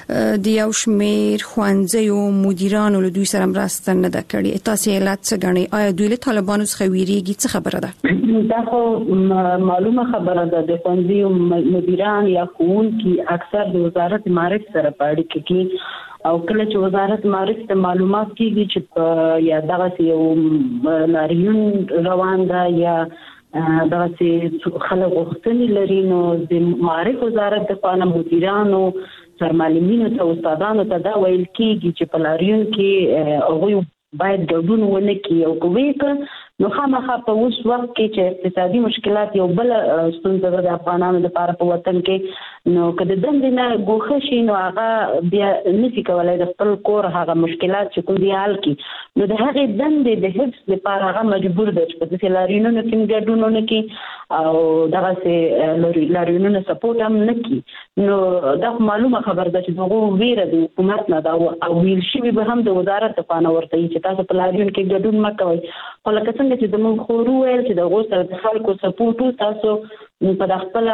د یو شمیر خوانځي او مدیرانو له دوی سره مرسته نه ده کړې تاسو علت څه غنئ آیا دوی له طالبانو څخه ویریږي څه خبره ده دا خو معلومه خبره ده د خوانځي او مدیران یا ښوونکي اکثر د وزارت معارف سره پاړي کې او کله چې وزارت معارف ته معلومات کیږي چې یا دغه یو لاریون روان ده یا دغه چې خلک غوښتنې لري نو د معارف وزارت د قانون مدیرانو سرمعلمینو ته استادانو ته دا ویل کیږي چې په لاریون کې هغوی باید ګډون ونه کړي او کوي نو خامخا په اوس وخت کې چې اقتصادي مشکلات یو بل ستونزه ده د افغانانو لپاره په وطن کې نو کله د دې نه ګوښه شي نو هغه بیا نشي کولای د خپل کور هغه مشکلات چې کوم دی حل کړي نو د هغه دندې د حفظ لپاره هغه مجبور دی چې په لارینونو کې ګډون نه کوي او دغه سه لارینونو سپورټ هم نه کوي نو دا معلومه خبر ده چې دغه ویره د حکومت نه دا او ویل شي به هم د وزارت په اړه ورته چې تاسو په لاریون کې ګډون مکوئ خو لکه څنګه چې د مونږ خورو ویل چې دغه سره د خلکو سپورټ تاسو په خپل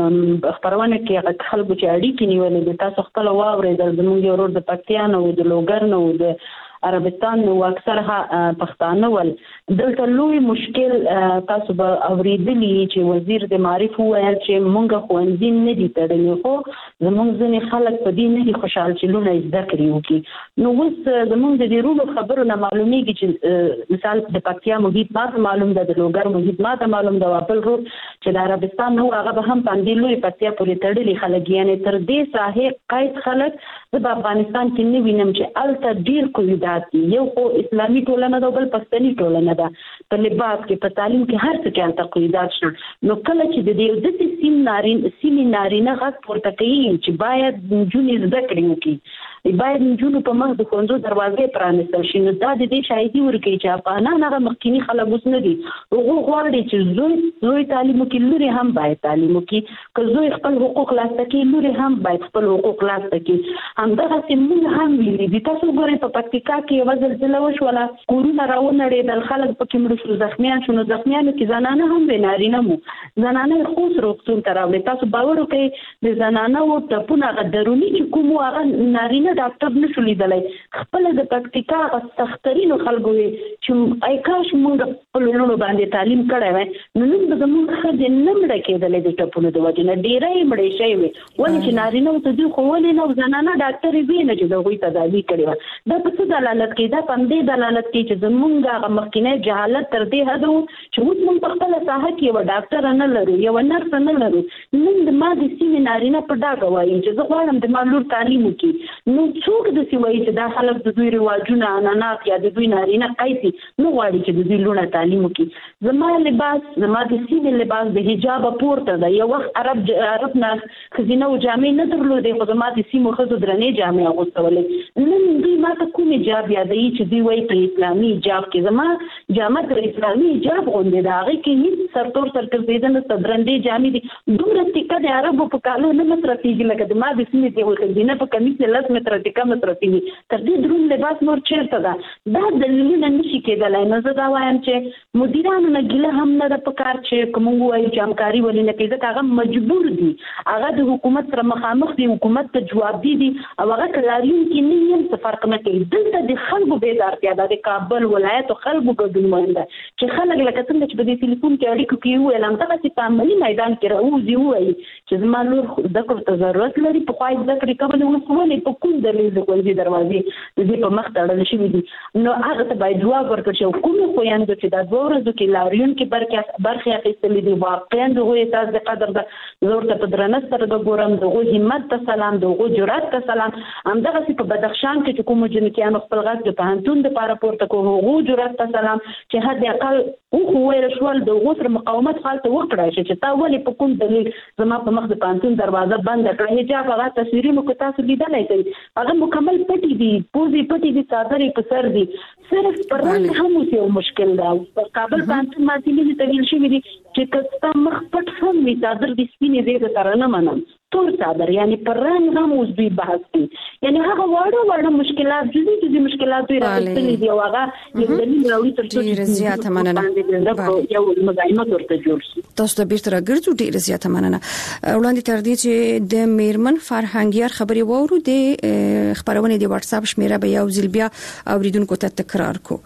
خبرونه کې خلکو چې اړیکې نیولې دي تاسو خپل واوري د زموږ ورور د پکتیان او د لوګر نو د عربستان نو اکثره پښتانه ول دلته لوی مشکل تاسو به اوریدلی چې وزیر د معرف وویل چې مونږ خوندین نه دي تړلي خو زموږ ځینې خلک په دې نه دي خوشحال چې لونه زده کړي وکي نو اوس زموږ د ډیرو خبرو نه معلومیږي چې مثال د پکتیا محیط ما معلوم ده د لوګر محیط ما معلوم ده خپل رو چې د عربستان نو هغه به هم باندې لوی پکتیا پورې تړلي خلک یعنی تر دې ساحه قید خلک د افغانستان کې نه وینم چې الته ډیر کوي یو خو اسلامي ټولنه ده بل پښتني ټولنه ده په لباس کې په تعلیم کې هر څه کې تقویدات شو نو کله چې د دې د سیم نارین سیم نارینه غږ پورته کوي چې باید جونې زده کړي وکړي باید جونې په مخ د ښوونځو دروازې پرانیستل شي نو دا د دې شاهدي ورکوي چې افغانان هغه مخکینی خلک اوس نه دي هغه غواړي چې زوی زوی تعلیم وکړي لوري هم باید تعلیم وکړي که زوی خپل حقوق لاسته کړي لوري هم باید خپل حقوق لاسته کړي همدغه موږ هم ویلي دي تاسو ګورئ په پکتیکا کې یو زلزلہ وشوله کورونه راونړېدل خلک پکې مړه شو زخمیان شو نو زخمیانو کې زنانه هم وي نارینه مو زنانه خوش روغتون ته راوړي تاسو باور وکړئ د زنانه او ټپونه هغه دروني چې کوم هغه نارینه ډاکټر نشو لیدلی خپل د پکتیکا هغه سخترینو خلکو وي چې ای کاش موږ خپل لونو باندې تعلیم کړی وای نو نن به زموږ ښځې نه مړه کېدلې د ټپونو د وجې نه ډېری مړې شوې وي ولې چې نارینه ورته دوی خو ولې نه زنانه ډاکټر یې وي نه چې د هغوی تداوي کړې وه دا په څه دلالت کوي دا په همدې دلالت کوي چې زموږ هغه مخکینی جهالت تر دې حده وو چې اوس موږ په خپله ساحه کې یوه ډاکټره نه لرو یوه نرسه نه لرو نن د ما د سیمې نارینه په ډاګه وایي چې زه غواړم د ما لور تعلیم وکړي نو څوک داسې وایي چې دا خلک د دوی رواجونه عنعنات یا د دوی نارینه قیسي نه غواړي چې د دوی لونه تعلیم وکړي زما لباس زما د سیمې لباس د حجابه پورته ده یو وخت عرب عرب نه ښځینه و جامې نه درلودې خو زما د سیمو ښځو درنې جامې اغوستولې نن دوی ما ته کوم حجاب یادوي چې دوی وایي په اسلامي حجاب کې زما جامه تر اسلامي حجاب غوندې ده هغې کې هېڅ سرتور سرګرځېده نشته درندې جامې دي دومره ټیکه د عربو په کالو نه مصرفېږي لکه د ما د سیمې د یوې ښځینه په کمیس نه لس متره ټیکه مصرفېږي تر دې دروند لباس نور چېرته ده دا دلیلونه نشي کېدلی نو زه دا وایم چې مدیرانو نه ګیله هم نه ده په کار چې که موږ ووایو چې همکاري ولې نه کوي ځکه هغه مجبور دي هغه د حکومت سره مخامخ دي حکومت ته جوابدي دي او هغه که لاریون کې نه وي هم څه فرق نه کوي دلته د خلکو بیدارتیا ده د کابل ولایتو خلکو ګډون مهم ده چې خلک لکه څنګه چې په دې ټلیفون کې اړیکو کې وویل همدغسې په عملي میدان کې راوځي ووایي چې زما لور زده کړو ته ضرورت لري پخوا یې زده کړې کولې اوس ولې په کوم دلیل د ښوونځي دروازې د دې په مخ تړل شوي دي نو هغه ته باید ځواب ورکړل شي او کومې خویندو چې دا دوه ورځو کې لاریون کې برخې اخیستلې دي واقعا د هغوی احساس د قدر ده زه ورته په درنه سترګه ګورم د هغوی همت ته سلام د هغوی جرأت ته سلام همدغسې په بدخشان کې چې کومو جنکیانو خپل غږ د پوهنتون دپاره پورته کړو هغو جرأت ته سلام چې حد اقل اوخو ویله شول د هغو سره مقاومت هلته وکړی شي چې تا ولې په کوم دلیل زما په مخ د پوهنتون دروازه بنده کړه حجاب هغه تصویرونو که تاسو لیدلی کوي هغه مکمل پټي دي پوزې پټي دي څادرې په سر دي صرف پر رنګ هم اوس یو مشکل ده په کابل پوهنتون محصلینو ته ویل شوي دي چې که ستا مخ پټ هم وي څادر د سپینې ځای سره نه منم تور څادر یعنی پر رنګ هم اوس دوی بحث کوي یعنی هغه واړه واړه مشکلات جزي جزي مشکلات دوی راغلي دي او هغه یو دلیل راوړي تر څو ډېره زیاته مننه یو مزاحمت ورته جوړ شي تاسو ته بیرته راګرځو ډېره زیاته مننه وړاندې تر دې چې د میرمن فرهنګیار خبري وورو د خبرونه د واتس اپ شمیره به یو ځل بیا اوریدونکو ته تکرار کو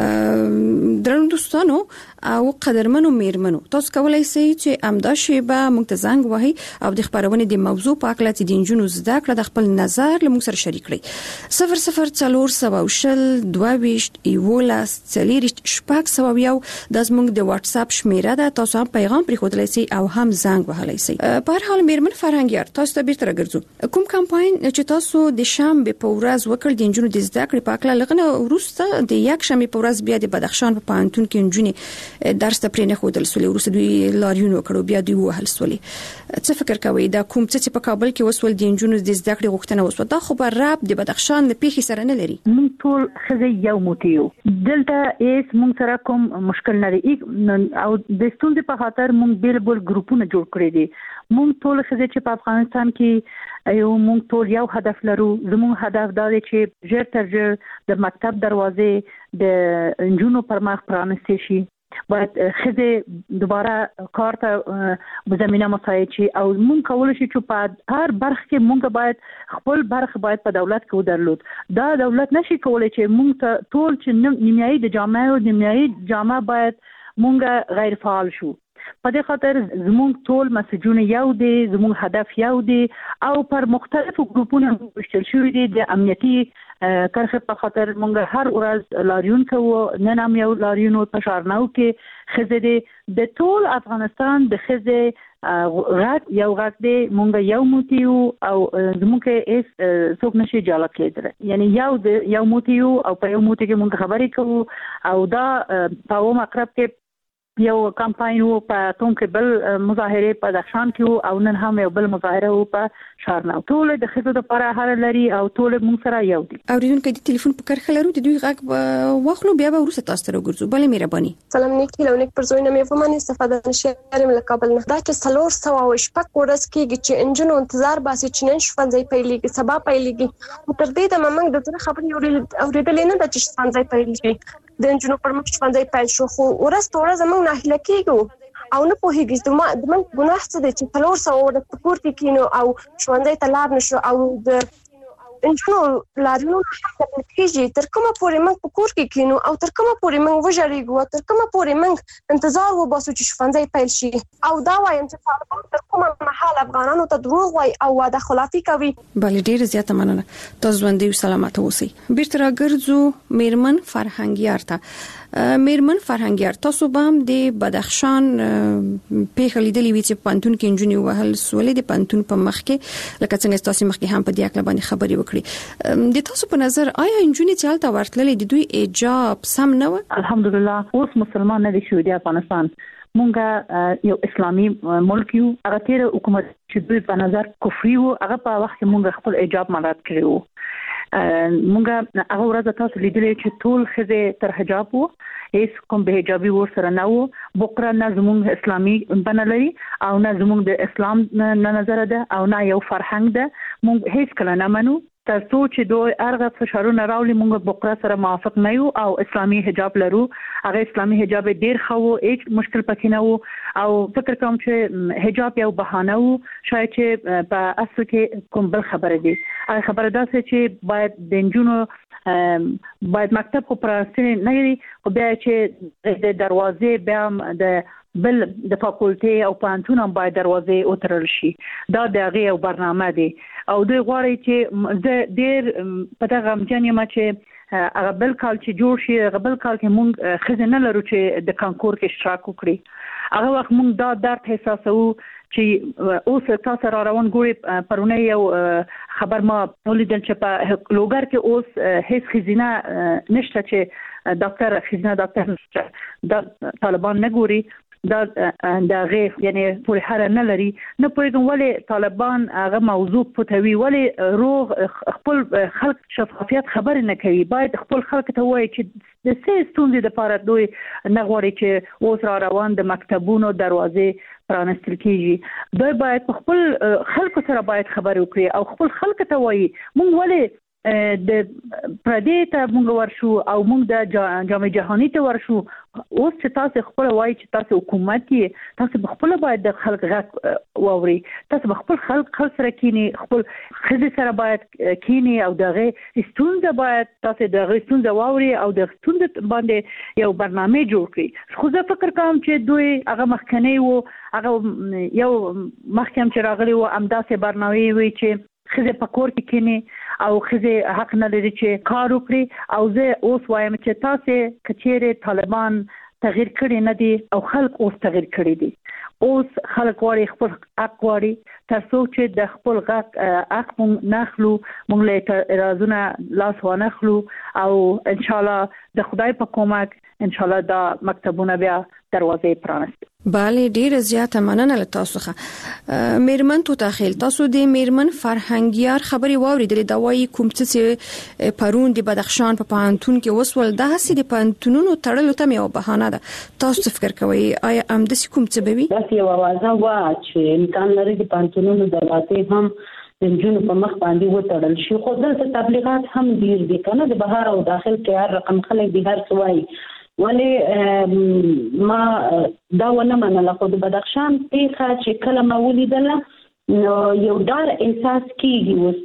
درنو دوستانو او قدرمنو میرمنو تاسو کولای شئ چې امدا شی به موږ ته زنګ وهي او د خبرونه د موضوع په اړه چې د انجونو زده کړه د خپل نظر له موږ سره شریک کړئ صفر صفر څلور سوه شل دوه ویشت یوولس څلېرویشت شپږ سوه یو دا زموږ د واتس اپ شمیره ده تاسو هم پیغام پرېښودلی شئ او هم زنګ وهلی شئ په هر حال میرمن فرهنګیار تاسو ته بیرته راګرځو کوم کمپاین چې تاسو د شنبې په ورځ وکړ د انجونو د زده کړې په اړه لږ وروسته د یک شنبې په ورځ بیا د بدخشان په پوهنتون کې انجونې درس ته پرېنښودل سولې وروسته دوی لاریون وکړو بیا دوی ووهل سولې څه فکر کوئ دا کوم کوم څه چې په کابل کې وسول د انجونو د زده کړې غوښتنه وسو دا خو به راب د بدخشان د پیښې سره نه لري. مونږ ټول خزه یو موټیو دلته ایس مونږ سره کوم مشکل نه لري او د ستونزې په خاطر مونږ بیل بیل ګروپونه جوړ کړی دي. مونږ ټول خزه چې په افغانستان کې یو مونږ ټول یو هدف لرو. زموږ هدف دا دی چې ژر تر ژر د مکتب دروازې د انجونو پر مخ پرانستې شي. باید خزه دوباره کار ته زمينه مساعد شي او مونږ کولای شو چې په هر برخه کې مونږ باید خپل برخه باید په دولت کې ودرلود. دا دولت نشي کولای چې مونږ ته ټول چې نیمایي د جامعه او نیمایي جامعه باید مونږ غیر فعال شو. په دې خاطر زموږ ټول مسجونه یو دي، زموږ هدف یو دی او پر مختلفو ګروپونو وشتل شوی دي. د امنیتي کرخه په خاطر مونږ هر ورځ لاریون کوو. نن هم یو لاریون په شارناو کې خزه دي د ټول افغانستان د خزه غږ یو غږ دی. مونږ یو موتیو او زموږ هیڅ څوک نشي جلا کېدل. یعنی یو د یو موتیو او په یو موتی کې مونږ خبرې کوو او دا په و مقرب کې یو کمپاین وو په کوم کې بل مظاهره په بدخشان کې او نن هم یو بل مظاهره وو په شارناو. ټول د خزو لپاره هر لري او ټول موږ سره یو دي. اوریدونکو د ټلیفون په کرخه لرو د دوی غږ واخلو بیا به ورسره تاسو ته ورګرځو. بل مهرباني. سلام نیکی لونیک پر زوینه مې ومنه استفاده نشم له کابل نه. دا چې څلور سوه او شپږ ورځ کېږي چې انجنونو انتظار باسي چې نن شپږ پیلېږي سبا پیلېږي. تر دې د ممنګ د څه خبرې اورېدلې نه د چې شپږ پیلېږي. د انجنونو پر مخ شپږ پیل شو خو ورځ په ورځ موږ نه هله کېږو او نه پوهیږي چې ما د من ګناه څه دی چې څلور سوه ورځې په کور کې کینو او ښوونځي ته لاړ نشو او د انجنونو لاریونو کېږي. تر کومه پورې موږ په کور کې کینو او تر کومه پورې موږ وژړېږو او تر کومه پورې موږ انتظار وباسو چې ښوونځي پیل شي. او دا وایم چې طالبان تر کومه مهال افغانانو ته دروغ وایي او وعده خلافي کوي. بله ډېره زیاته مننه. تاسو ژوندي او سلامت اوسئ. بیرته راګرځو میرمن فرهنګیار ته. میرمن فرهنګیار تاسو به هم د بدخشان پیښه لیدلې وي چې پانتون کې انجونی وهل سولې د پانتون په مخ کې لکه څنګه تاسو مخکې هم په دې اړه باندې خبرې وکړي. د تاسو په نظر آیا انجونی چې حالت ورتللې د دوی ایجاب سم نه و؟ الحمدلله اوس مسلمان نه دي شوی د افغانستان. مونږه یو اسلامي ملک یو. هغه تیر حکومت چې دوی په نظر کفري وو هغه په وخت کې مونږ خپل ایجاب ملات کړو. مونږه هغه ورځ تاسو لیدلې چې ټول خزه تر حجاب وو. هیڅ کوم به حجابي ور سره نه وو. بقره نه زموږ اسلامي بنلري او نه زموږ د اسلام نه نظر ده او نه یو فرهنګ ده. مونږ هیڅ کله نه منو تر څو چې دوی ارغه فشارونه راولي. مونږ بقره سره موافق نه یو او اسلامي حجاب لرو. هغه اسلامي حجاب ډیر خو هیڅ مشکل پکې نه وو او فکر کوم چې حجاب یو بهانه وو. شاید چې په اصل کې کوم بل خبره دي. هغه خبره ده چې باید د انجونو باید مکتب خو پرانستنې نه لري خو بیا چې د دروازې بیا د بل د فاکولټي او پانتون هم باید دروازې وترل شي. دا د هغه یو برنامه دی او دوی غواړي چې د ډیر په دغه غمجن یم چې هغه بل کال چې جوړ شي هغه بل کال کې مونږ خزه نه لرو چې د کانکور کې اشتراک وکړي. هغه وخت مونږ دا درد احساسو چې اوس تاسو را روان ګوري پرونه یو خبر ما ولیدل چې په لوګر کې اوس هیڅ خزینه نشته چې ډاکټر خزینه ډاکټر د طالبان نه ګوري. دا د غیف یعنی پوری هر نه لري. نه پوهیږم ولې طالبان هغه موضوع پټوي. ولې روغ خپل خلک شفافیت خبر نه کوي. باید خپل خلک ته وایي چې د څه ستونزې د پاره دوی نه غواړي چې اوس را روان د مکتبونو دروازې پرانستل کیږي. دوی باید خپل خلکو سره باید خبرې وکړي او خپل خلک ته وایي مونږ ولې د پردې ته مونږ ورشو او مونږ د جامعه جهانی ته ورشو. اوس چې تاسو خپل وایي چې تاسو حکومت یې تاسو خپل باید د خلک غږ واوري. تاسو خپل خلک خپل سره کینی خپل خزه سره باید کینی او دغه ستونزه باید تاسو دغه ستونزه واوري او د ستونزه باندې یو برنامه جوړ کړئ. خو زه فکر کوم چې دوی هغه مخکنی وو هغه یو محکم چې راغلی وو امداسه برنامه وی چې خزه په کور کې کینی او خزه حق نه لري چې کار وکړي. او زه اوس وایم چې تاسو کچېره طالبان تغییر کړي نه دي او خلک اوس تغییر کړي دي. اوس خلک واړي خپل حق واړي تر څو چې د خپل حق حق مونږ نخلو مونږ له اعتراضونه لاس ونخلو او ان شاء الله د خدای په کومک ان شاء الله دا مکتبونه بیا دروازې پرانست. bale ډیر زیاته مننه له تاسو څخه. میرمن تو تاخیل تاسو د میرمن فرهنګیار خبري واوریدلې دا وايي کوم څه پرون د بدخشان په پانتون کې وسول د هسي د پانتونونو تړلو ته یو بهانه ده. تاسو فکر کوئ آیا ام د کوم څه به وي؟ دا یو اوازه وا چې امکان لري د پانتونونو دروازې هم د جنونو په مخ باندې وتړل شي، خو دلته تبلیغات هم ډیر دي کنه د بهر او داخل کې هر رقم خلک به هر څه وایي، ولی ما دا ونه منله. خو د بدخشان پیښه چې کله ما ولیدله نو یو ډار احساس کیږي اوس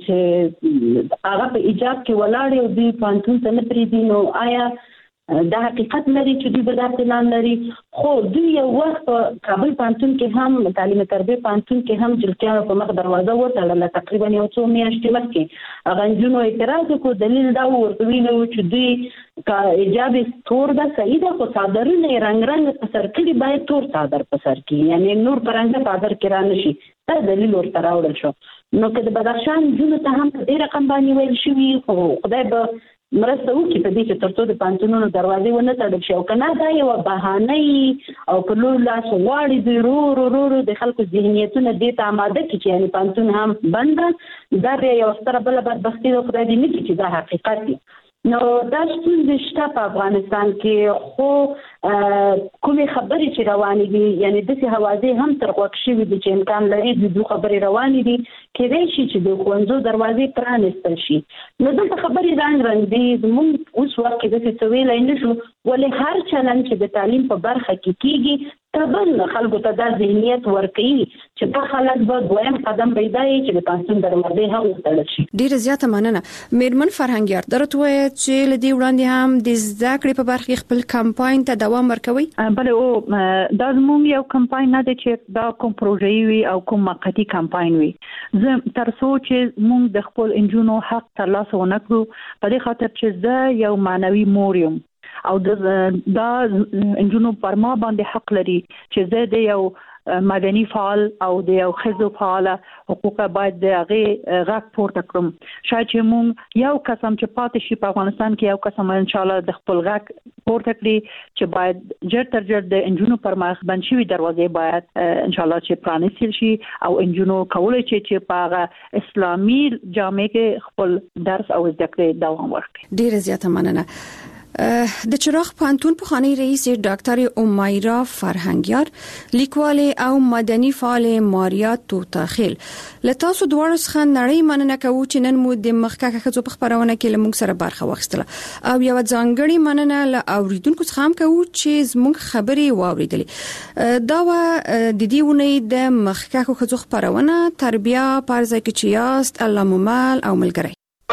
چې هغه په ایجاب کې ولاړ او دوی پانتون ته نه پریږدي، نو آیا دا حقیقت لري چې دوی به دا پلان لري؟ خو دوی یو وخت په کابل پانتون کې هم تعلیم تربیه پانتون کې هم جلتیانو په مخ دروازه وتړله تقریبا یو څو میاشتې مخکې. هغه نجونو اعتراض وکړو، دلیل دا ورته ویلو چې دوی کا ایجاب تور ده صحیح ده، خو څادرونه یې رنګ رنګ په سر کړي، باید تور څادر په سر کړي، یعنی نور په رنګه څادر کې را نشي. دا دلیل ورته راوړل شو. نو که د بدخشان نجونو ته هم په دې رقم باندې ویل شوي، خو خدای به مرسته وکړي په دې چې ترڅو د پانتونونو دروازې ونه تړل شي، او که نه دا یوه بهانه او په لور لاس غواړي دوی رو رو رو رو د خلکو ذهنیتونه دې ته اماده کړي چې یعنې پانتون هم بند ده. دا بیا یوه ستره بله بدبختي ده، خدای دې نه کړي چې دا حقیقت وي. نو دا ستونزې شته په افغانستان کې، خو کومې خبرې چې روانې دي یعنی داسې هوازې هم تر غوږ شوي دي چې امکان لري د دوی خبرې روانې دي، کېدای شي چې د ښوونځو دروازې پرانیستل شي. نو دلته خبرې رنګ رنګ دي. زموږ اوس وخت کې داسې څه ویلی نه شو، ولې هر چلند چې د تعلیم په برخه کې کېږي طبعا خلکو ته دا ذهنیت ورکوي چې دا خلک به دویم قدم پیدا یې چې د پانتون دروازې هم وتړل شي. ډیره زیاته مننه. میرمن فرهنګیار درته وایي چې له دې وړاندې هم د زده کړې په برخه کې خپل کمپاین ته دوام ورکوي؟ بله او دا زموږ یو کمپاین نه دی چې دا کوم پروژې وي او کوم موقتي کمپاین وي. زه تر څو چې موږ د خپل انجونو حق ترلاسه ونه کړو، په دې خاطر چې زه یو معنوي مور یم او دا انجونو پر ما باندې حق لري چې زه د یو مدني فعال او د یو ښځو فعاله حقوق باید د هغې غږ پورته کړم. شاید چې موږ یو قسم چې پاتې شي په افغانستان کې، یو قسم انشاءالله د خپل غږ پورته کړي چې باید جر تر جر د انجونو پر مخ بند شوي دروازې باید انشاءالله چې پرانیستل شي او انجونو کولی چې چې په هغه اسلامي جامع کې خپل درس او زده کړې دوام ورکړي. ډیره زیاته مننه. د چراغ پانتون پخوانی رئیس ډاکټر امیرا فرهنګیار، لیکوال او مدني فعال ماریا توتاخیل، له تاسو دواړو څخه نړۍ مننه کوو چې نن مو د مخکښه ښځو په خبرونه کې له موږ سره برخه واخیستله، او یو ځانګړې مننه له اوریدونکو څخه هم کوو چې زموږ خبرې واوریدلې. دا و د دې ونې د مخکښه ښځو خبرونه تربیه پرځای کې چې یاست الله ممل او ملګری.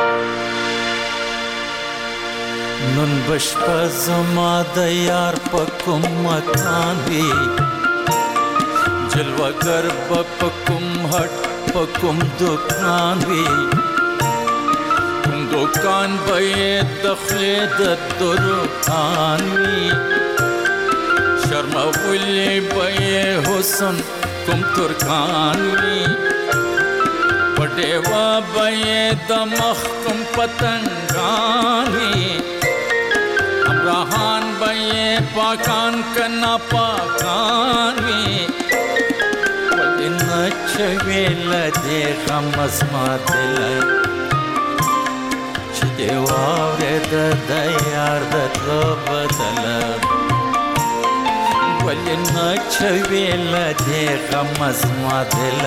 نن بشپا زما د یار په کوم مکان وی، جلوگر په کوم هټ په کوم دکان وی، کوم دکان به د خلې د دروان وی، شرمولی به حسن کوم ترکان وی، پټیوا به د مخ کوم پتنګان وی، امراحان بھئی پاکان کنا پاکان وی، ولی نچوی لدے غمز ما دل چی دیوار دا دیار دا تو بدل، ولی نچوی لدے غمز ما دل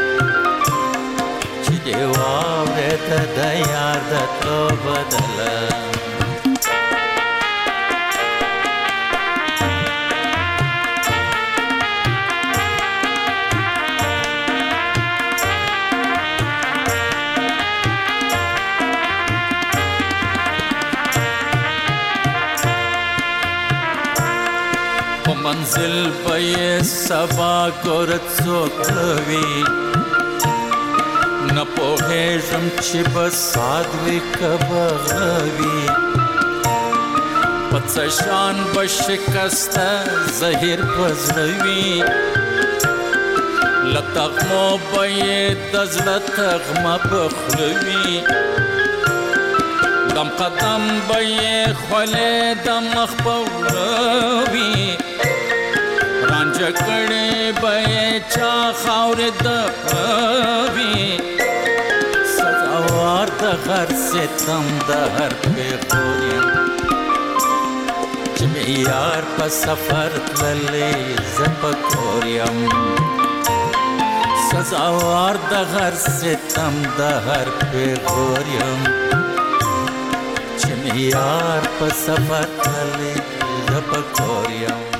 چی دیوار دا دیار دا تو بدل. منزل بے سبا گورت سوکوی، نپوہیشم چی بسادوی کبغوی، پتسشان بشکست زہر پزروی، لتغمو بے دزلت غم بخلوی، دم قدم بے خولے دم اخبوروی، رنج کړي به چا خاور د پوي سزاوار د هر ستم د هر پیغوریم چې مې یار په سفر تللې زپکوریم سزاوار د هر ستم د هر پیغوریم چې مې یار په سفر تللې زپکوریم